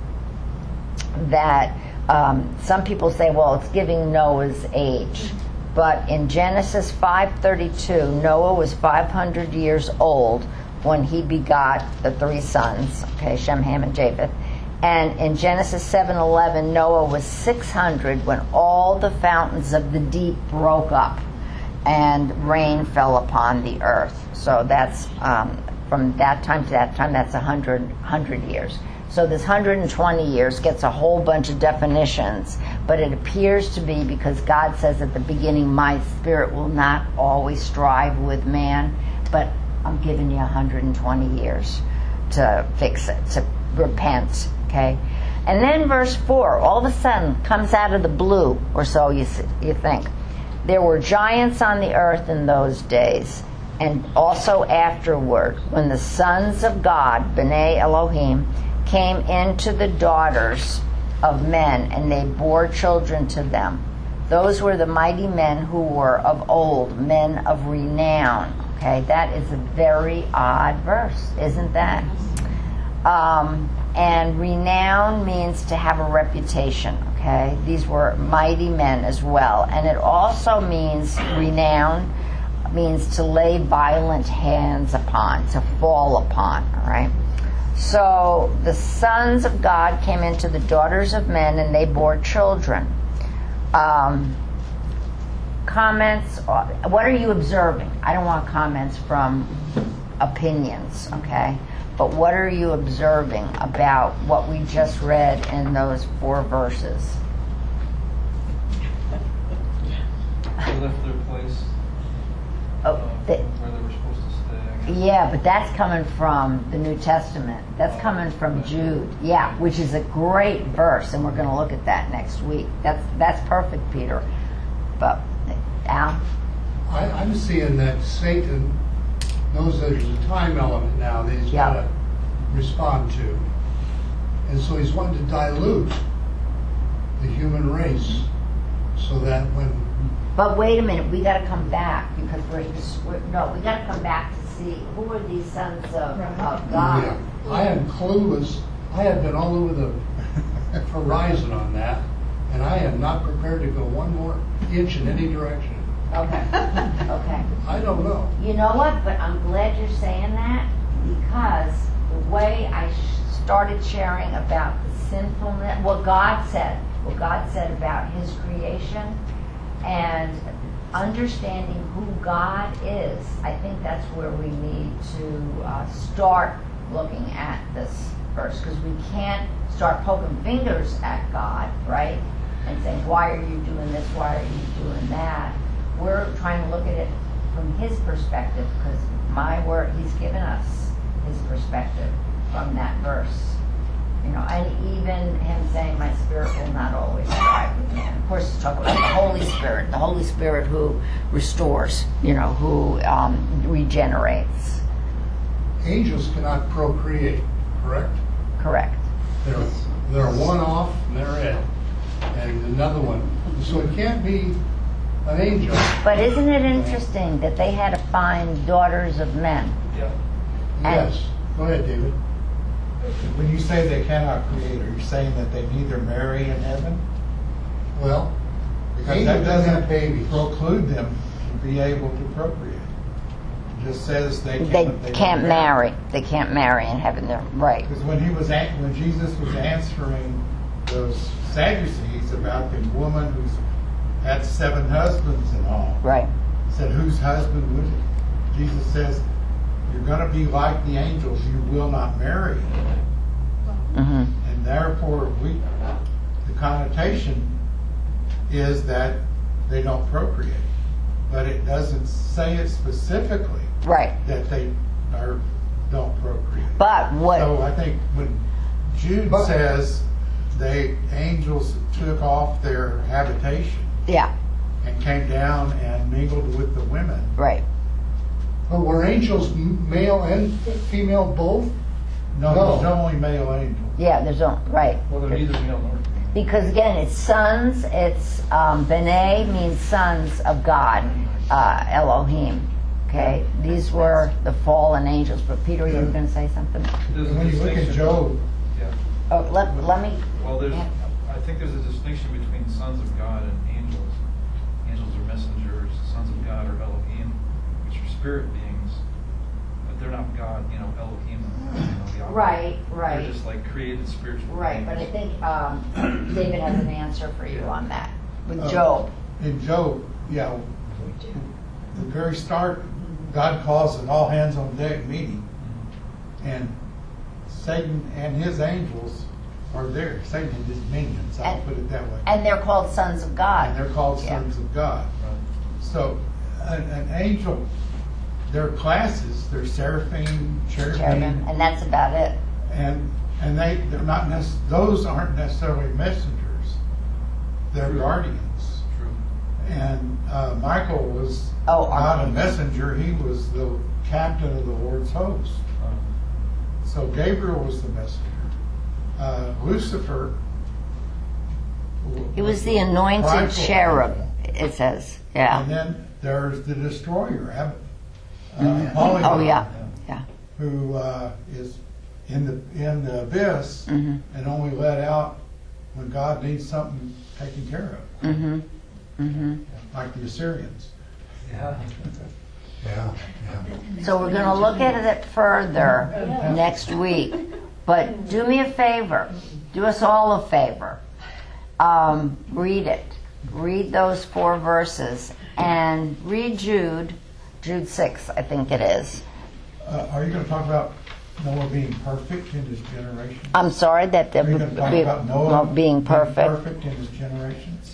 that um, some people say, well, it's giving Noah's age. But in Genesis five thirty-two, Noah was five hundred years old when he begot the three sons, okay, Shem, Ham, and Japheth. And in Genesis seven eleven, Noah was six hundred when all the fountains of the deep broke up and rain fell upon the earth. So that's, um, from that time to that time, that's one hundred, one hundred years. So this one hundred twenty years gets a whole bunch of definitions, but it appears to be because God says at the beginning, my spirit will not always strive with man, but I'm giving you one hundred twenty years to fix it, to repent, okay? And then verse four, all of a sudden, comes out of the blue, or so you, you think. There were giants on the earth in those days, and also afterward, when the sons of God, B'nai Elohim, came into the daughters of men, and they bore children to them. Those were the mighty men who were of old, men of renown. Okay, that is a very odd verse, isn't that? Um, and renown means to have a reputation. Okay, these were mighty men as well, and it also means renown means to lay violent hands upon, to fall upon. All right. So the sons of God came into the daughters of men, and they bore children. Um, comments, what are you observing? I don't want comments from opinions, okay? But what are you observing about what we just read in those four verses? They left their place Oh, uh, the, where they were supposed to stay, I guess. yeah, but that's coming from the New Testament. That's coming from Jude. Yeah, which is a great verse, and we're going to look at that next week. That's that's perfect, Peter. But Al? I, I'm seeing that Satan knows that there's a time element now that he's Yeah. got to respond to. And so he's wanting to dilute the human race so that when... But wait a minute, we got to come back because we're, we're no, we got to come back to see who are these sons of, of God. Yeah, I am clueless. I have been all over the horizon on that, and I am not prepared to go one more inch in any direction. Okay, okay. I don't know. You know what? But I'm glad you're saying that because the way I sh- started sharing about the sinfulness, what God said, what God said about His creation, and understanding who God is, I think that's where we need to uh, start looking at this verse, because we can't start poking fingers at God, right? And saying, why are you doing this? Why are you doing that? We're trying to look at it from His perspective, because my word, He's given us His perspective from that verse. You know, and even him saying, "My spirit will not always strive with man." Of course, he's talking about the Holy Spirit, the Holy Spirit who restores, you know, who um, regenerates. Angels cannot procreate, correct? Correct. They're, they're a one-off, and they're it. And another one. So it can't be an angel. But isn't it interesting that they had to find daughters of men? Yeah. And- Yes. Go ahead, David. When you say they cannot create, are you saying that they neither marry in heaven? Well, Because angels that doesn't have doesn't babies. preclude them to be able to procreate. It just says they They can't. they can't don't marry. They can't marry in heaven. They're right. Because when he was an- when Jesus was answering those Sadducees about the woman who's had seven husbands and all, Right. he said, "Whose husband was it?" Jesus says, "You're going to be like the angels. You will not marry." Mm-hmm. And therefore, we, the connotation is that they don't procreate. But it doesn't say it specifically Right. that they are, don't procreate. But what? So I think when Jude But- says they angels took off their habitation Yeah. and came down and mingled with the women, Right. But were angels m- male and female both? no, No. there's only male angels. Yeah. There's no right. Well, they're neither male nor female. Because again, it's sons. It's um, B'nai means sons of God, uh, Elohim. Okay, these were the fallen angels. But Peter, you were going to say something? There's a And when you look at distinction- Job, Yeah. Oh, let let me. Well, there's, Yeah. I think there's a distinction between sons of God and angels. Angels are messengers, sons of God are Elohim, which are spirit beings, but they're not God, you know, Elohim. You know, the opposite. Right, right. They're just like created spiritual Right, but I beings. think um, David has an answer for you on that with Uh, Job. in Job, yeah, the very start, God calls an all hands on deck meeting, and Satan and his angels are there. Satan and his minions, I'll And- put it that way. And they're called sons of God. And they're called Yeah. sons of God. Right. So, an, an angel, their classes, they're seraphim, Cherubim, cherubim, and that's about it. and and they they're not nec- those aren't necessarily messengers. They're True. guardians. True. And uh, Michael was Oh, not a Archangel. messenger; he was the captain of the Lord's host. Uh, So Gabriel was the messenger. Uh, Lucifer. He was the anointed prideful cherub, angel. it says. Yeah. And then there's the destroyer, Ab- uh, Polygon, Oh, yeah. Yeah. who uh, is in the in the abyss Mhm. and only let out when God needs something taken care of, Mm-hmm. Mm-hmm. like the Assyrians. yeah. Yeah, yeah. So we're going to look at it further next week. But do me a favor. Do us all a favor. Um, read it. Read those four verses. And read Jude. Jude six, I think it is. Uh, are you going to talk about Noah being perfect in his generation? I'm sorry that the Are you going to talk be- about Noah being being perfect. perfect in his generations?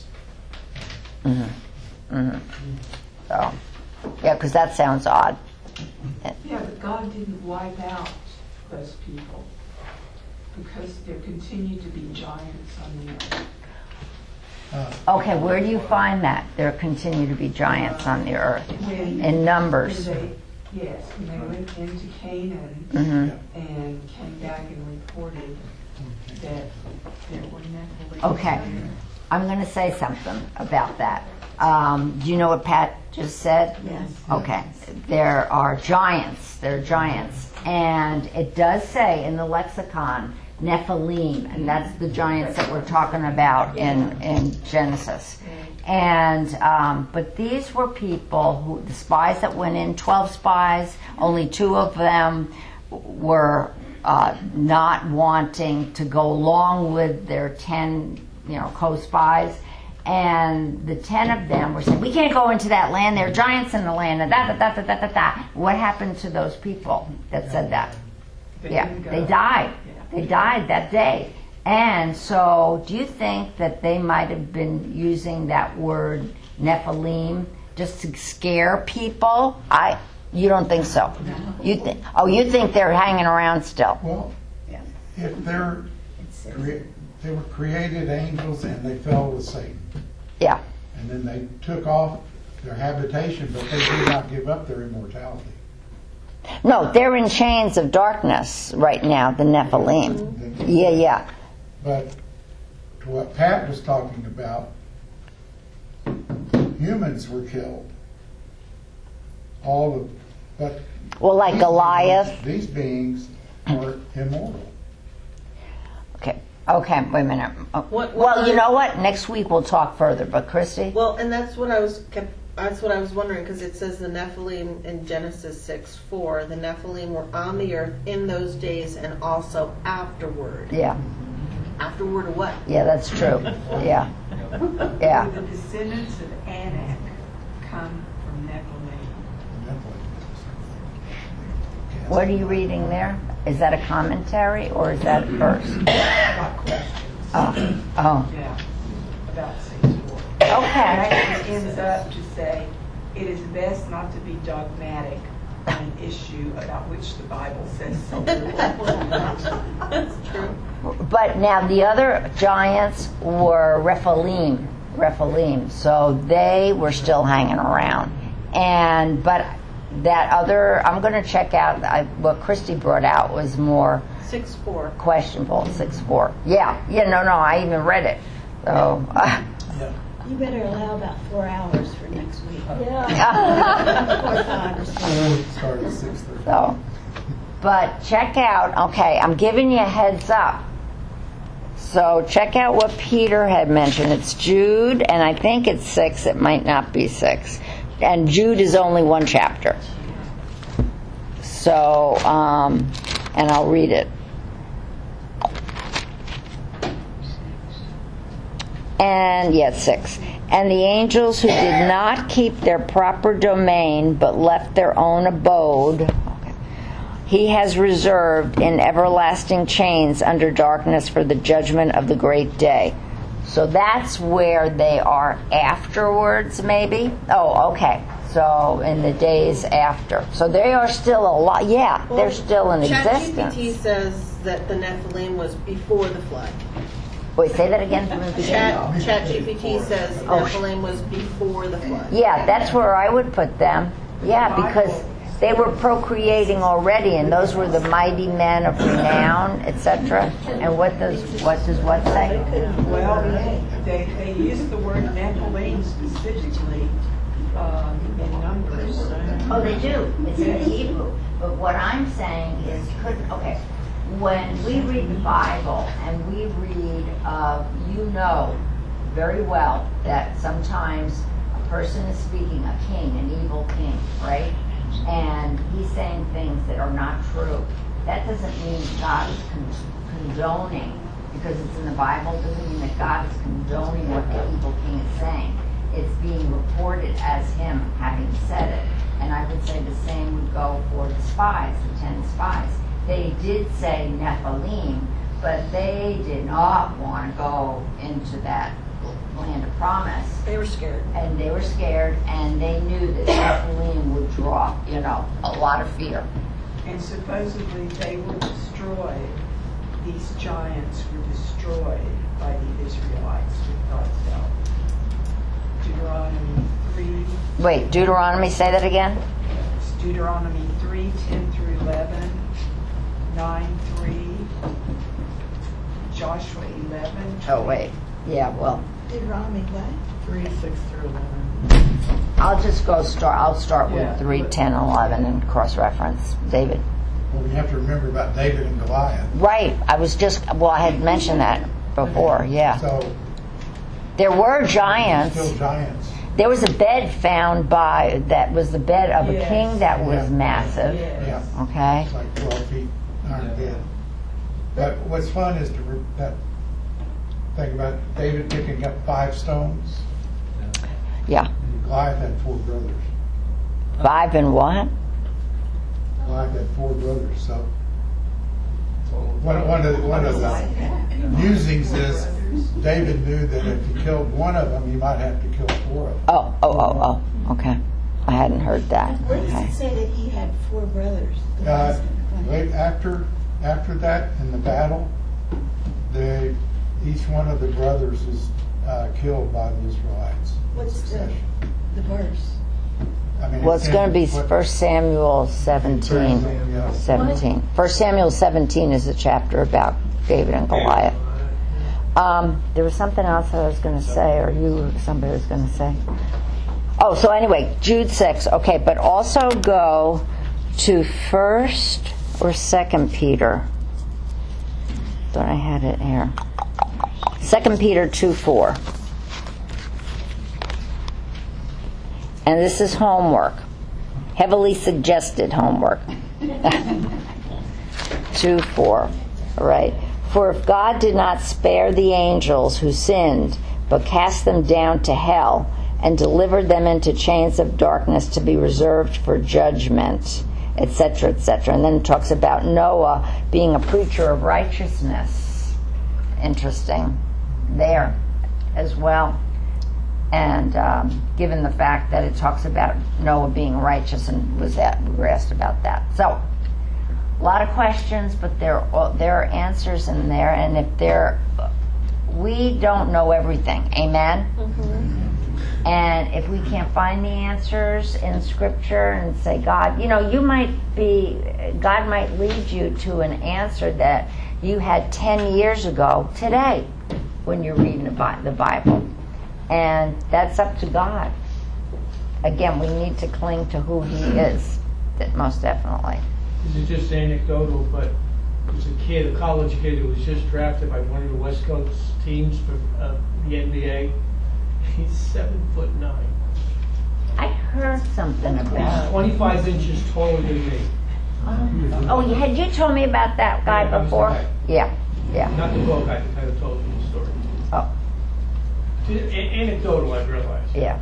Mm-hmm. So, yeah, because that sounds odd. Yeah, but God didn't wipe out those people because there continue to be giants on the earth. Uh, Okay, where do you find that? There continue to be giants on the earth. When, In Numbers. when they, yes, when they went into Canaan Mhm. and came back and reported that there were Nephilim. Okay. I'm going to say something about that. Um, do you know what Pat just said? Yes. Okay. There are giants. There are giants. And it does say in the lexicon, Nephilim, and that's the giants that we're talking about in, in Genesis. And, um, but these were people who, the spies that went in, twelve spies, only two of them were uh, not wanting to go along with their ten, you know, co-spies. And the ten of them were saying, we can't go into that land, there are giants in the land, and da da da da da da da. What happened to those people that said that? They Yeah, didn't go. they died. Yeah. They died that day. And so, do you think that they might have been using that word Nephilim just to scare people? I, you don't think so? You think? Oh, you think they're hanging around still? Well, if they're six. crea- they were created angels and they fell with Satan. Yeah. And then they took off their habitation, but they did not give up their immortality. No, they're in chains of darkness right now, the Nephilim. Yeah, yeah. But to what Pat was talking about, humans were killed. All of, but Well, like these Goliath. beings- These beings are immortal. Okay. Okay, wait a minute. Oh, What- what well, you are- know what? Next week we'll talk further, but Christy? Well, and that's what I was kept. That's what I was wondering because it says the Nephilim in Genesis six four. The Nephilim were on the earth in those days and also afterward. Yeah. Afterward of what? Yeah, that's true. Yeah. Yeah. The descendants of Anak come from Nephilim. What are you reading there? Is that a commentary or is that a verse? Got questions. Oh. Oh. Yeah, about six four. Okay. Actually ends up to say, it is best not to be dogmatic on an issue about which the Bible says so little. That's true. But now the other giants were Rephaim, Rephaim, so they were still hanging around. And but that other, I'm going to check out. I, what Christy brought out was more Six four. questionable. Six four. Yeah, yeah. No, no. I even read it. So. Uh, You better allow about four hours for next week. Yeah. Or five or six. I would start at six thirty. So, but check out, okay, I'm giving you a heads up. So check out what Peter had mentioned. It's Jude, and I think it's six. It might not be six. And Jude is only one chapter. So, um, and I'll read it. And yes, six. And the angels who did not keep their proper domain, but left their own abode, okay, he has reserved in everlasting chains under darkness for the judgment of the great day. So that's where they are afterwards, maybe? Oh, okay. So in the days after. So they are still a lot. Yeah, they're still in existence. ChatGPT says that the Nephilim was before the flood. Wait, say that again from the beginning. Chat ChatGPT says Oh. Nephilim was before the flood. Yeah, that's where I would put them. Yeah, because they were procreating already, and those were the mighty men of renown, et cetera. And what does what does what say? Well, they, they use the word Nephilim specifically um, in Numbers. Oh, they do. It's in Hebrew. But what I'm saying is, could okay. When we read the Bible and we read, uh, you know very well that sometimes a person is speaking, a king, an evil king, right? And he's saying things that are not true. That doesn't mean God is con- condoning, because it's in the Bible, doesn't mean that God is condoning what the evil king is saying. It's being reported as him having said it. And I would say the same would go for the spies, the ten spies. They did say Nephilim, but they did not want to go into that land of promise. They were scared. And they were scared, and they knew that Nephilim would draw, you know, a lot of fear. And supposedly they were destroyed, these giants were destroyed by the Israelites with God's help. Deuteronomy three. Wait, Deuteronomy, say that again? It's Deuteronomy three, ten through eleven, nine, three, Joshua eleven. Oh, wait. Yeah, well, Deuteronomy what? three, six through eleven. I'll just go start, I'll start Yeah. with three, ten, eleven and cross-reference. David? Well, we have to remember about David and Goliath. Right, I was just, well, I had mentioned that before, yeah. So There were giants. still giants. There was a bed found by, that was the bed of a Yes. king that was Yeah. massive, Yeah, okay? it's like twelve feet iron bed. But what's fun is to re- that, think about David picking up five stones. Yeah. Goliath had four brothers. Five and what? Goliath had four brothers, so one, one of the, one of the musings is David knew that if he killed one of them, he might have to kill four of them. Oh, oh, oh, oh, okay. I hadn't heard that. Where does Okay. it say that he had four brothers? Uh, Wait, after after that in the battle, they, each one of the brothers is uh, killed by the Israelites. in What's the, succession. the verse? I mean, Well, it's in going to be what- First Samuel seventeen. Yeah. seventeen. First Samuel seventeen is a chapter about David and Goliath. Um, there was something else I was going to say, or you, somebody was going to say. Oh, so anyway, Jude six. Okay, but also go to First or Second Peter. Thought I had it here. Second Peter two four. And this is homework, heavily suggested homework. two four, all right? For if God did not spare the angels who sinned, but cast them down to hell and delivered them into chains of darkness to be reserved for judgment, et cetera, et cetera. And then it talks about Noah being a preacher of righteousness. Interesting there as well. And um, given the fact that it talks about Noah being righteous, and was that we were asked about that. So, a lot of questions, but there are, there are answers in there. And if there, we don't know everything. Amen. Mm-hmm. And if we can't find the answers in Scripture and say, God, you know, you might be, God might lead you to an answer that you had ten years ago today when you're reading the Bible. And that's up to God. Again, we need to cling to who He is, that most definitely. This is just anecdotal, but there's a kid, a college kid who was just drafted by one of the West Coast teams for uh, the N B A. He's seven foot nine. I heard something about He's twenty-five inches taller than me. Oh, oh, had you told me about that guy Yeah, that was the before? guy. Yeah, yeah. Not the book, I kind of told you the story. Oh, A- anecdotal, I realize. yeah.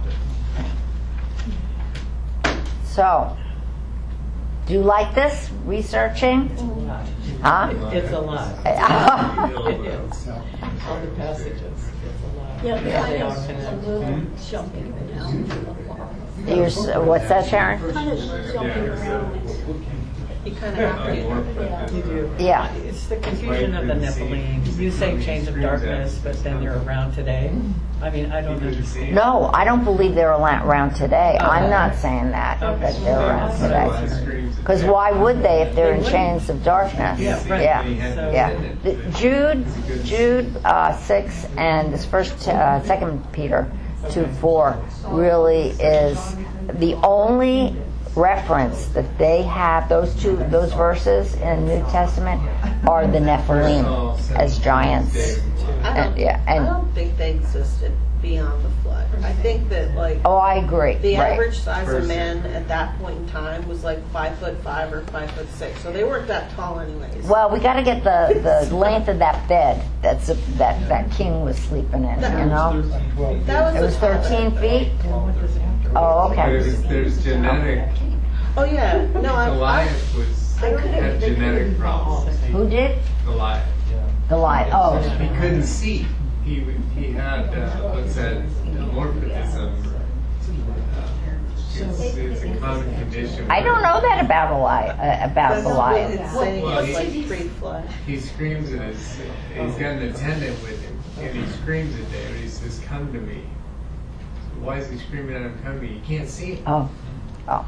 So, do you like this researching? Huh? It's a lot. All the passages. It's a lot. Yeah, Yeah, they kind all of connect. a little jumping around. You're, s- what's that, Sharon? Kind of jumping around. You kind of have to. You do. Yeah. It's the confusion of the Nephilim. You say chains of darkness, but then they're around today. I mean, I don't understand. No, I don't believe they're ala- around today. I'm not saying that, Okay. that they're around today. Because why would they if they're in chains of darkness? Yeah, right. Yeah, So- yeah. The- Jude, Jude uh, six and this first, uh, Second Peter two four really is the only reference that they have. Those two, those verses in the New Testament are the Nephilim as giants. I And, don't, yeah, I and don't think they existed beyond the flood. I think that like oh, I agree. the right. average size of man at that point in time was like five foot five or five foot six, so they weren't that tall anyways. Well, we got to get the, the length of that bed that's a, that that king was sleeping in. You know, that was, it was the tallest. thirteen feet. Oh, okay. There's, there's genetic. Oh yeah, no, I, I, Goliath was had genetic problems. Who did? Goliath. Goliath. Oh, He couldn't see. He he had uh, what's that morphism. Uh, it's, it's a common condition. I don't know that about Goliath. Uh, about that's what Goliath. it's saying. Well, It's he- like pre-flood. He screams at his. He's got an attendant with him, and he screams at David. He says, "Come to me." So why is he screaming at him? Come to me. You can't see him. Oh, oh.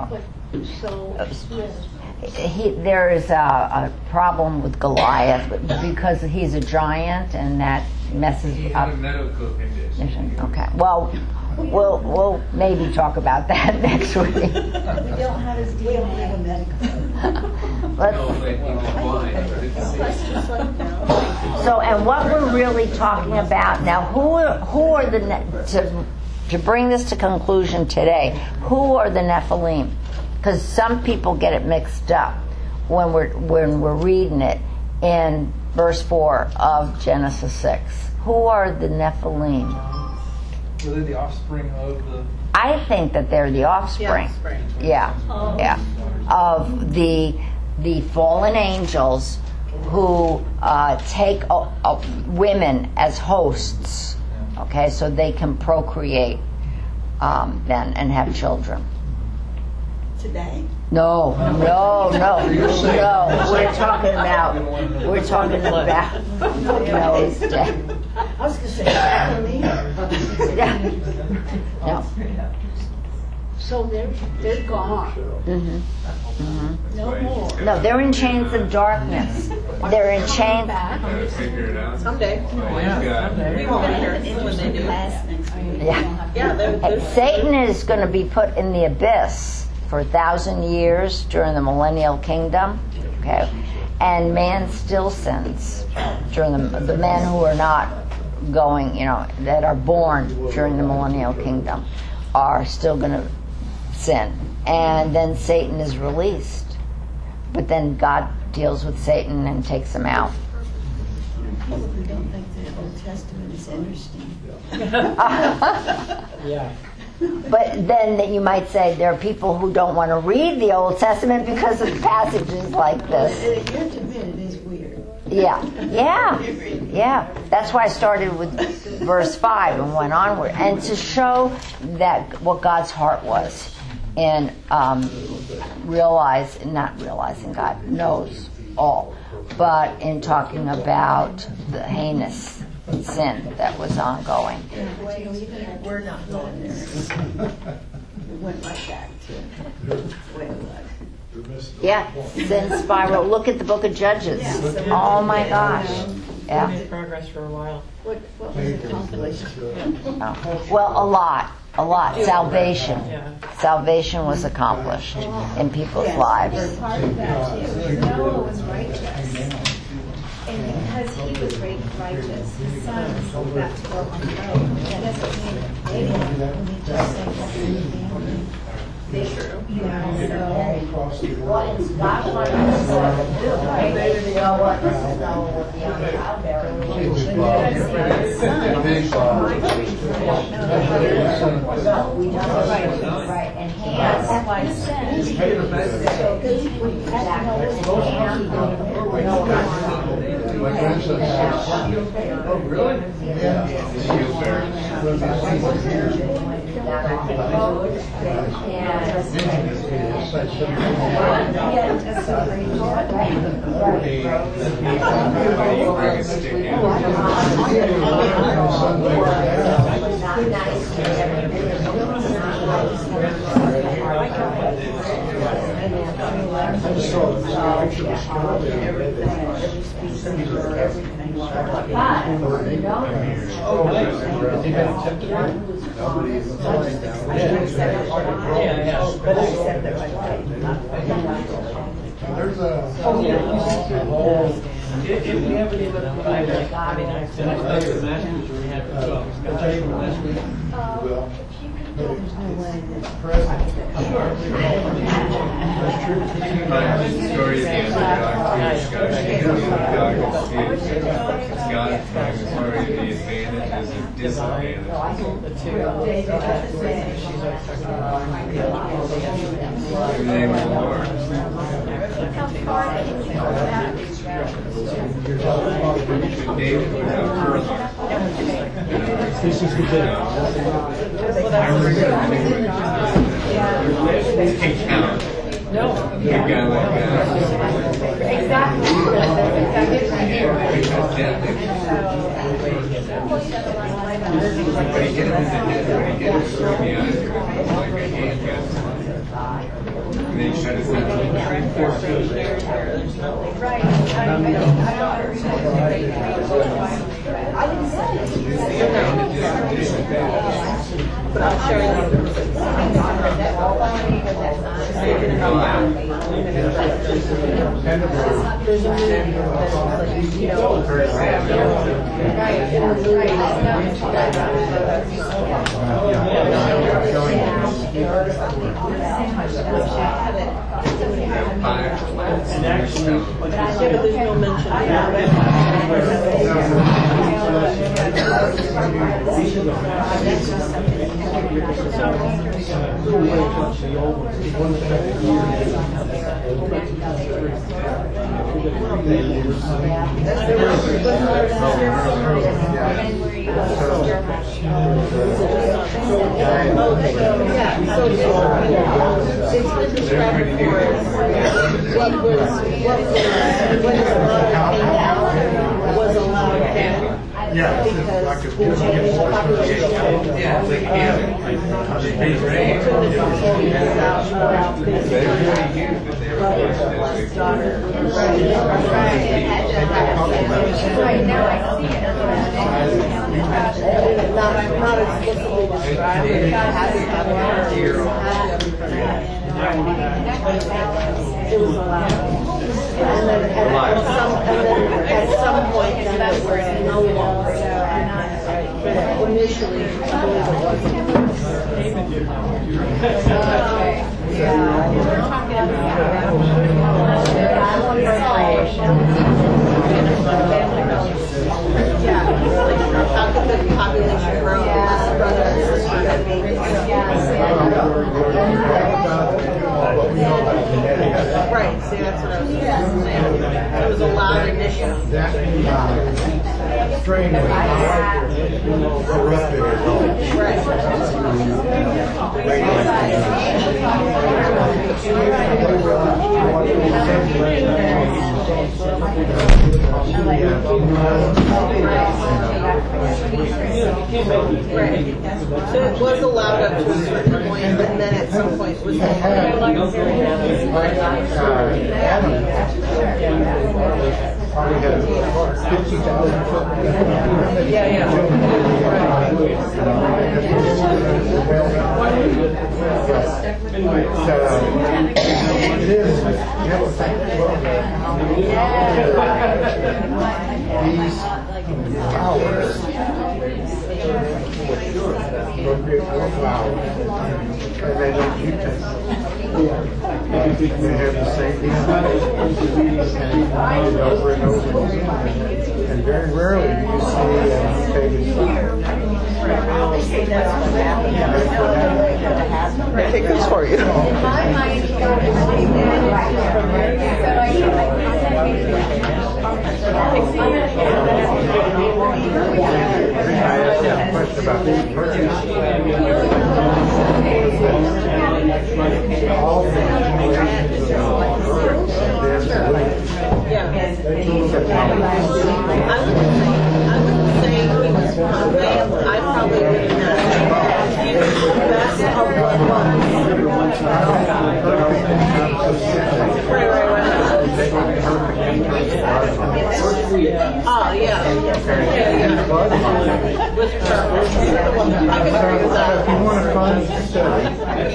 So, He, there is a, a problem with Goliath because he's a giant, and that messes He up. had a medical condition. Okay. Well, we'll we'll maybe talk about that next week. we don't have his D N A medical. No, Let's, but he was blind. He couldn't see. That's just like now. so, and what we're really talking about now, who are, who are the ne- to to bring this to conclusion today? Who are the Nephilim? Because some people get it mixed up when we're when we're reading it in verse four of Genesis six. Who are the Nephilim? Were they the offspring of the? I think that they're the offspring. Yeah, spring. Yeah, yeah, of the the fallen angels who uh, take uh, uh, women as hosts. Okay, so they can procreate um, then and have children. today? No, no, no, no. We're talking about, we're talking about Noah's day. I was going to say Galilee. No. So they're, they're gone. Mhm. Mhm. No more. No, they're in chains of darkness. They're in chains. Gotta figure it out. Someday. Oh, yeah. God. We won't be here when they do. Class next week. Yeah. Yeah, they're, And they're, Satan is going to be put in the abyss for a thousand years during the millennial kingdom. Okay, and man still sins during the the men who are not going, you know, that are born during the millennial kingdom are still going to sin, and then Satan is released. But then God deals with Satan and takes him out. People who don't think the Old Testament is interesting. Yeah. But then you might say there are people who don't want to read the Old Testament because of passages like this. You have to admit it is weird. Yeah, yeah, yeah. That's why I started with verse five and went onward, and to show that what God's heart was, and um, realize, not realizing God knows all, but in talking about the heinous sin that was ongoing. We're not going there. We went right back to where it was. Yeah, sin spiral. Look at the book of Judges. Oh my gosh. We Yeah. made progress for a while. What, what was accomplished? Oh. Well, a lot. A lot. Salvation. Yeah. Salvation was accomplished in people's lives. Part of that too, Noah was righteous. And because he was ra- righteous, his sons were about to go on the boat. That doesn't mean they didn't need to say that they were family. They, you know, so. Well, it's God wanted us to do, right? They didn't know what this is Noah would be on the childbearing leave. No, we don't. Right, right, and Ham. That's why it says. My grandson says, oh, really? There's a whole. If if we have any other providers, I mean, I said, I started the masters when we had the twelve. I'll tell you last week. Well, The story of the underdog too, God, God can see it. God is telling the story of the advantages and disadvantages. In the name of the Lord. David would have further. This is the bit. Take count. No. A guy like that. Exactly. Because death when he gets his head, when he gets through the eyes, it's like a handgun. And then he shut his eyes and trained for Right. I don't I didn't say but I'm sure And actually, there's no mention Yeah, so described before is what was, what was, what is allowed in was allowed then. Yeah, it's Because like a the changed population. Yeah, it's like camping. They pay rent. Without, without this. They really use, but they were Brother, forced plus to. daughter. Right now, I see it. Not, not explicitly described, but it has to have words, it has to be pronounced. It was allowed. And then at at some, and then at some point, then it was no longer. But initially, I believe it wasn't. Yeah, we're talking about. Yeah, like how could the population grow unless brother and sister had babies? Right, see, that's what I was saying. It was allowed initially. That uh, strain was corrupted at all. Right. So it was allowed up to a certain point, and then at some point it was no longer. Probably had fifty thousand foot. Yeah, yeah. So, it is, you have to think, well, these flowers, will create more flowers, and they don't mutate. They have the same D N A, and over and over again. And very rarely do you see a mutated flower. Take this for you. I asked a question about these birds. All the generations of birds have been linked. Yeah. I would, I would say he was probably, I probably wouldn't have. That's how it was. Right, right, right. Oh, yeah. Yeah, yeah. With her. I can agree with that. If you want to fund study,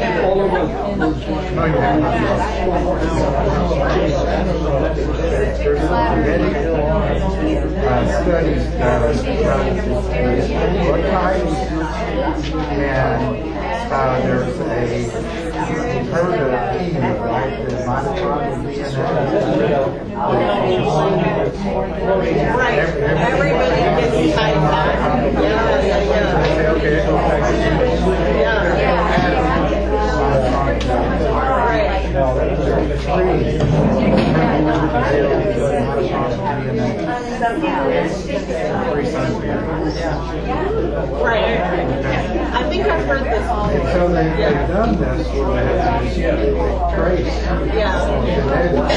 there's many uh, studies that are done what types, and uh, there's a alternative chemo, right, the mitochondrial D N A. Right. Everybody gets tied back. Yeah, yeah, yeah. Okay, it's okay. Yeah. Right. Right. I think I've heard this. And so they, they've done this where they have to trace Yeah. genetics.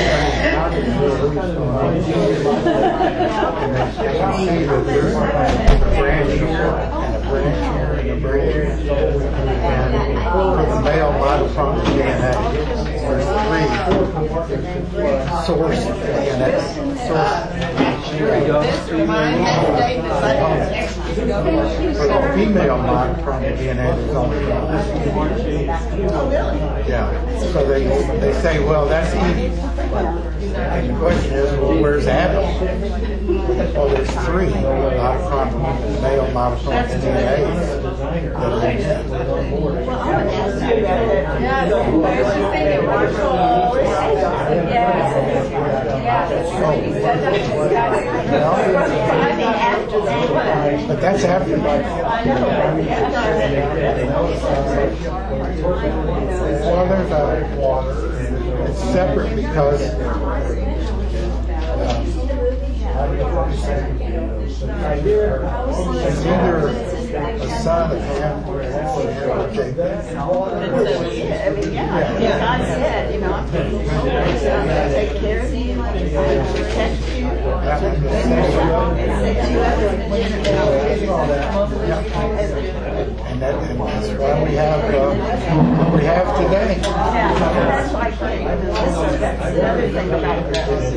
And they can see that there's a branch here and a branch here and a branch here. And for the male mitochondrial D N A, there's three source D N A. Source. This reminds me of David Butler. For the female mitochondrial D N A, there's only one. Oh, really? Yeah. So they they say, well, that's Eve. And the question is, well, where's Adam? Well, there's three mitochondrial, male mitochondrial D N As that are in him. But that's after. Well, there's a water. It's separate because uh, it's either a son, a man, okay. I mean, yeah, God said, you know, I'm taking you home, I'm gonna take care of you, I'm gonna protect you, and set you up And that, and that's why we have, uh, what we have today. Yeah, that's why I think this is that's the other thing about this.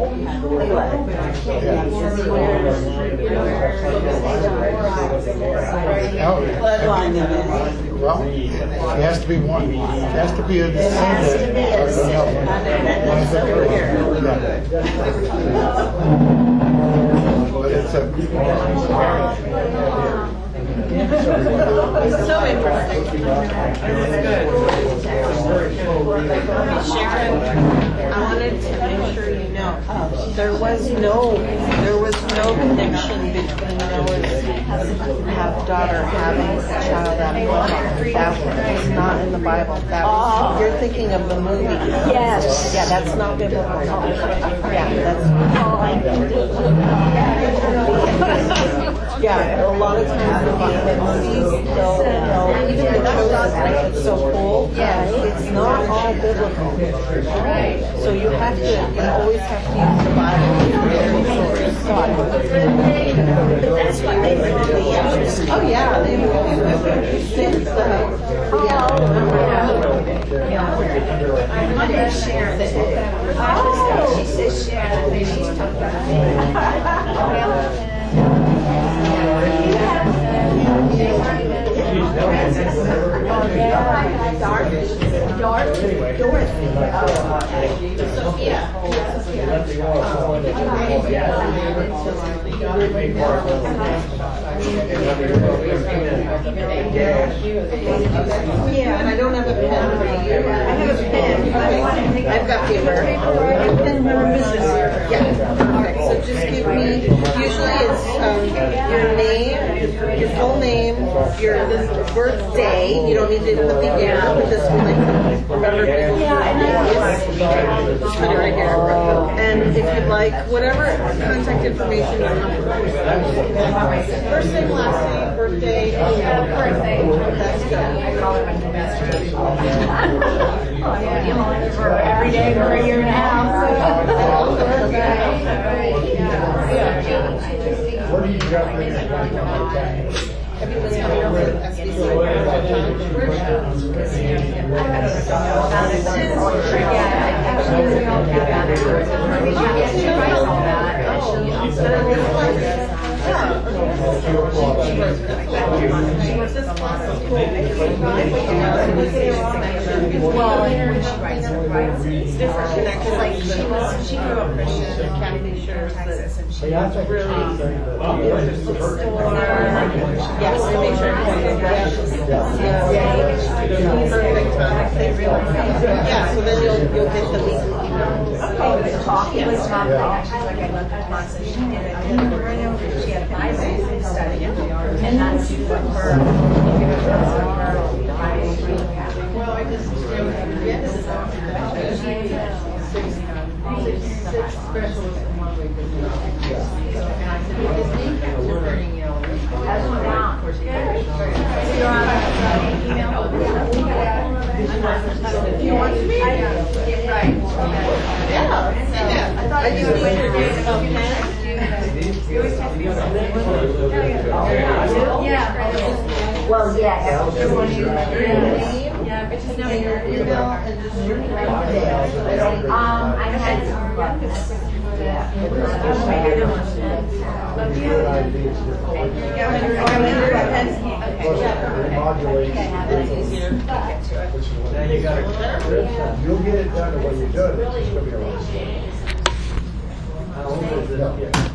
Well, it has to be one, it has to be a descendant of another. But it's a. So interesting. Sharon, I wanted to make sure you know, there was no, there was no connection between Noah's half-daughter having a child out of wedlock. That was not in the Bible. That was, you're thinking of the movie. Yes. Yeah, that's not biblical. Yeah, that's. Yeah, a lot of times the movies, they'll, they'll, even the chosen, like it's so cool. Yeah, it's not all biblical. So you have to, you always have to use the Bible as a source. But that's what they do. Yeah. Oh yeah, they do. Since the, My mother shared that. Oh, she says Sharon, and she's talking about. Yeah, and I don't have a pen for you. I have a pen. I've got paper. Yeah. Okay, so just give me, usually it's um, your name, your full name, your birthday. You don't need to put the year, but just like remember people's birthdays. Just put it right here. And if you'd like, whatever contact information you're comfortable with. First name, last name, birthday, birthday. That's good. Every day for a year and a half. Where do you go? Everyone's coming over to S B C. Well, it's different because like she was, she grew up Christian. Kathy shares that she was really yes, I make sure perfect time. Yeah, so then you'll you'll get the weekly. Oh, the talk, it was talk. She's like, I love the talk. So she did it. And she had a Bible study. And that's what her. Well, I just yes. Six specialists in one week. And I said, well, his name kept turning yellow. That's what now. Of course, he so you're on an email. Do you want to be? Right. Yeah. Yeah. I thought you were Yeah. Well, yeah. You want to yeah, but just know your email and just your name. Um, I had some You'll get it done the way you do it. It's just gonna be a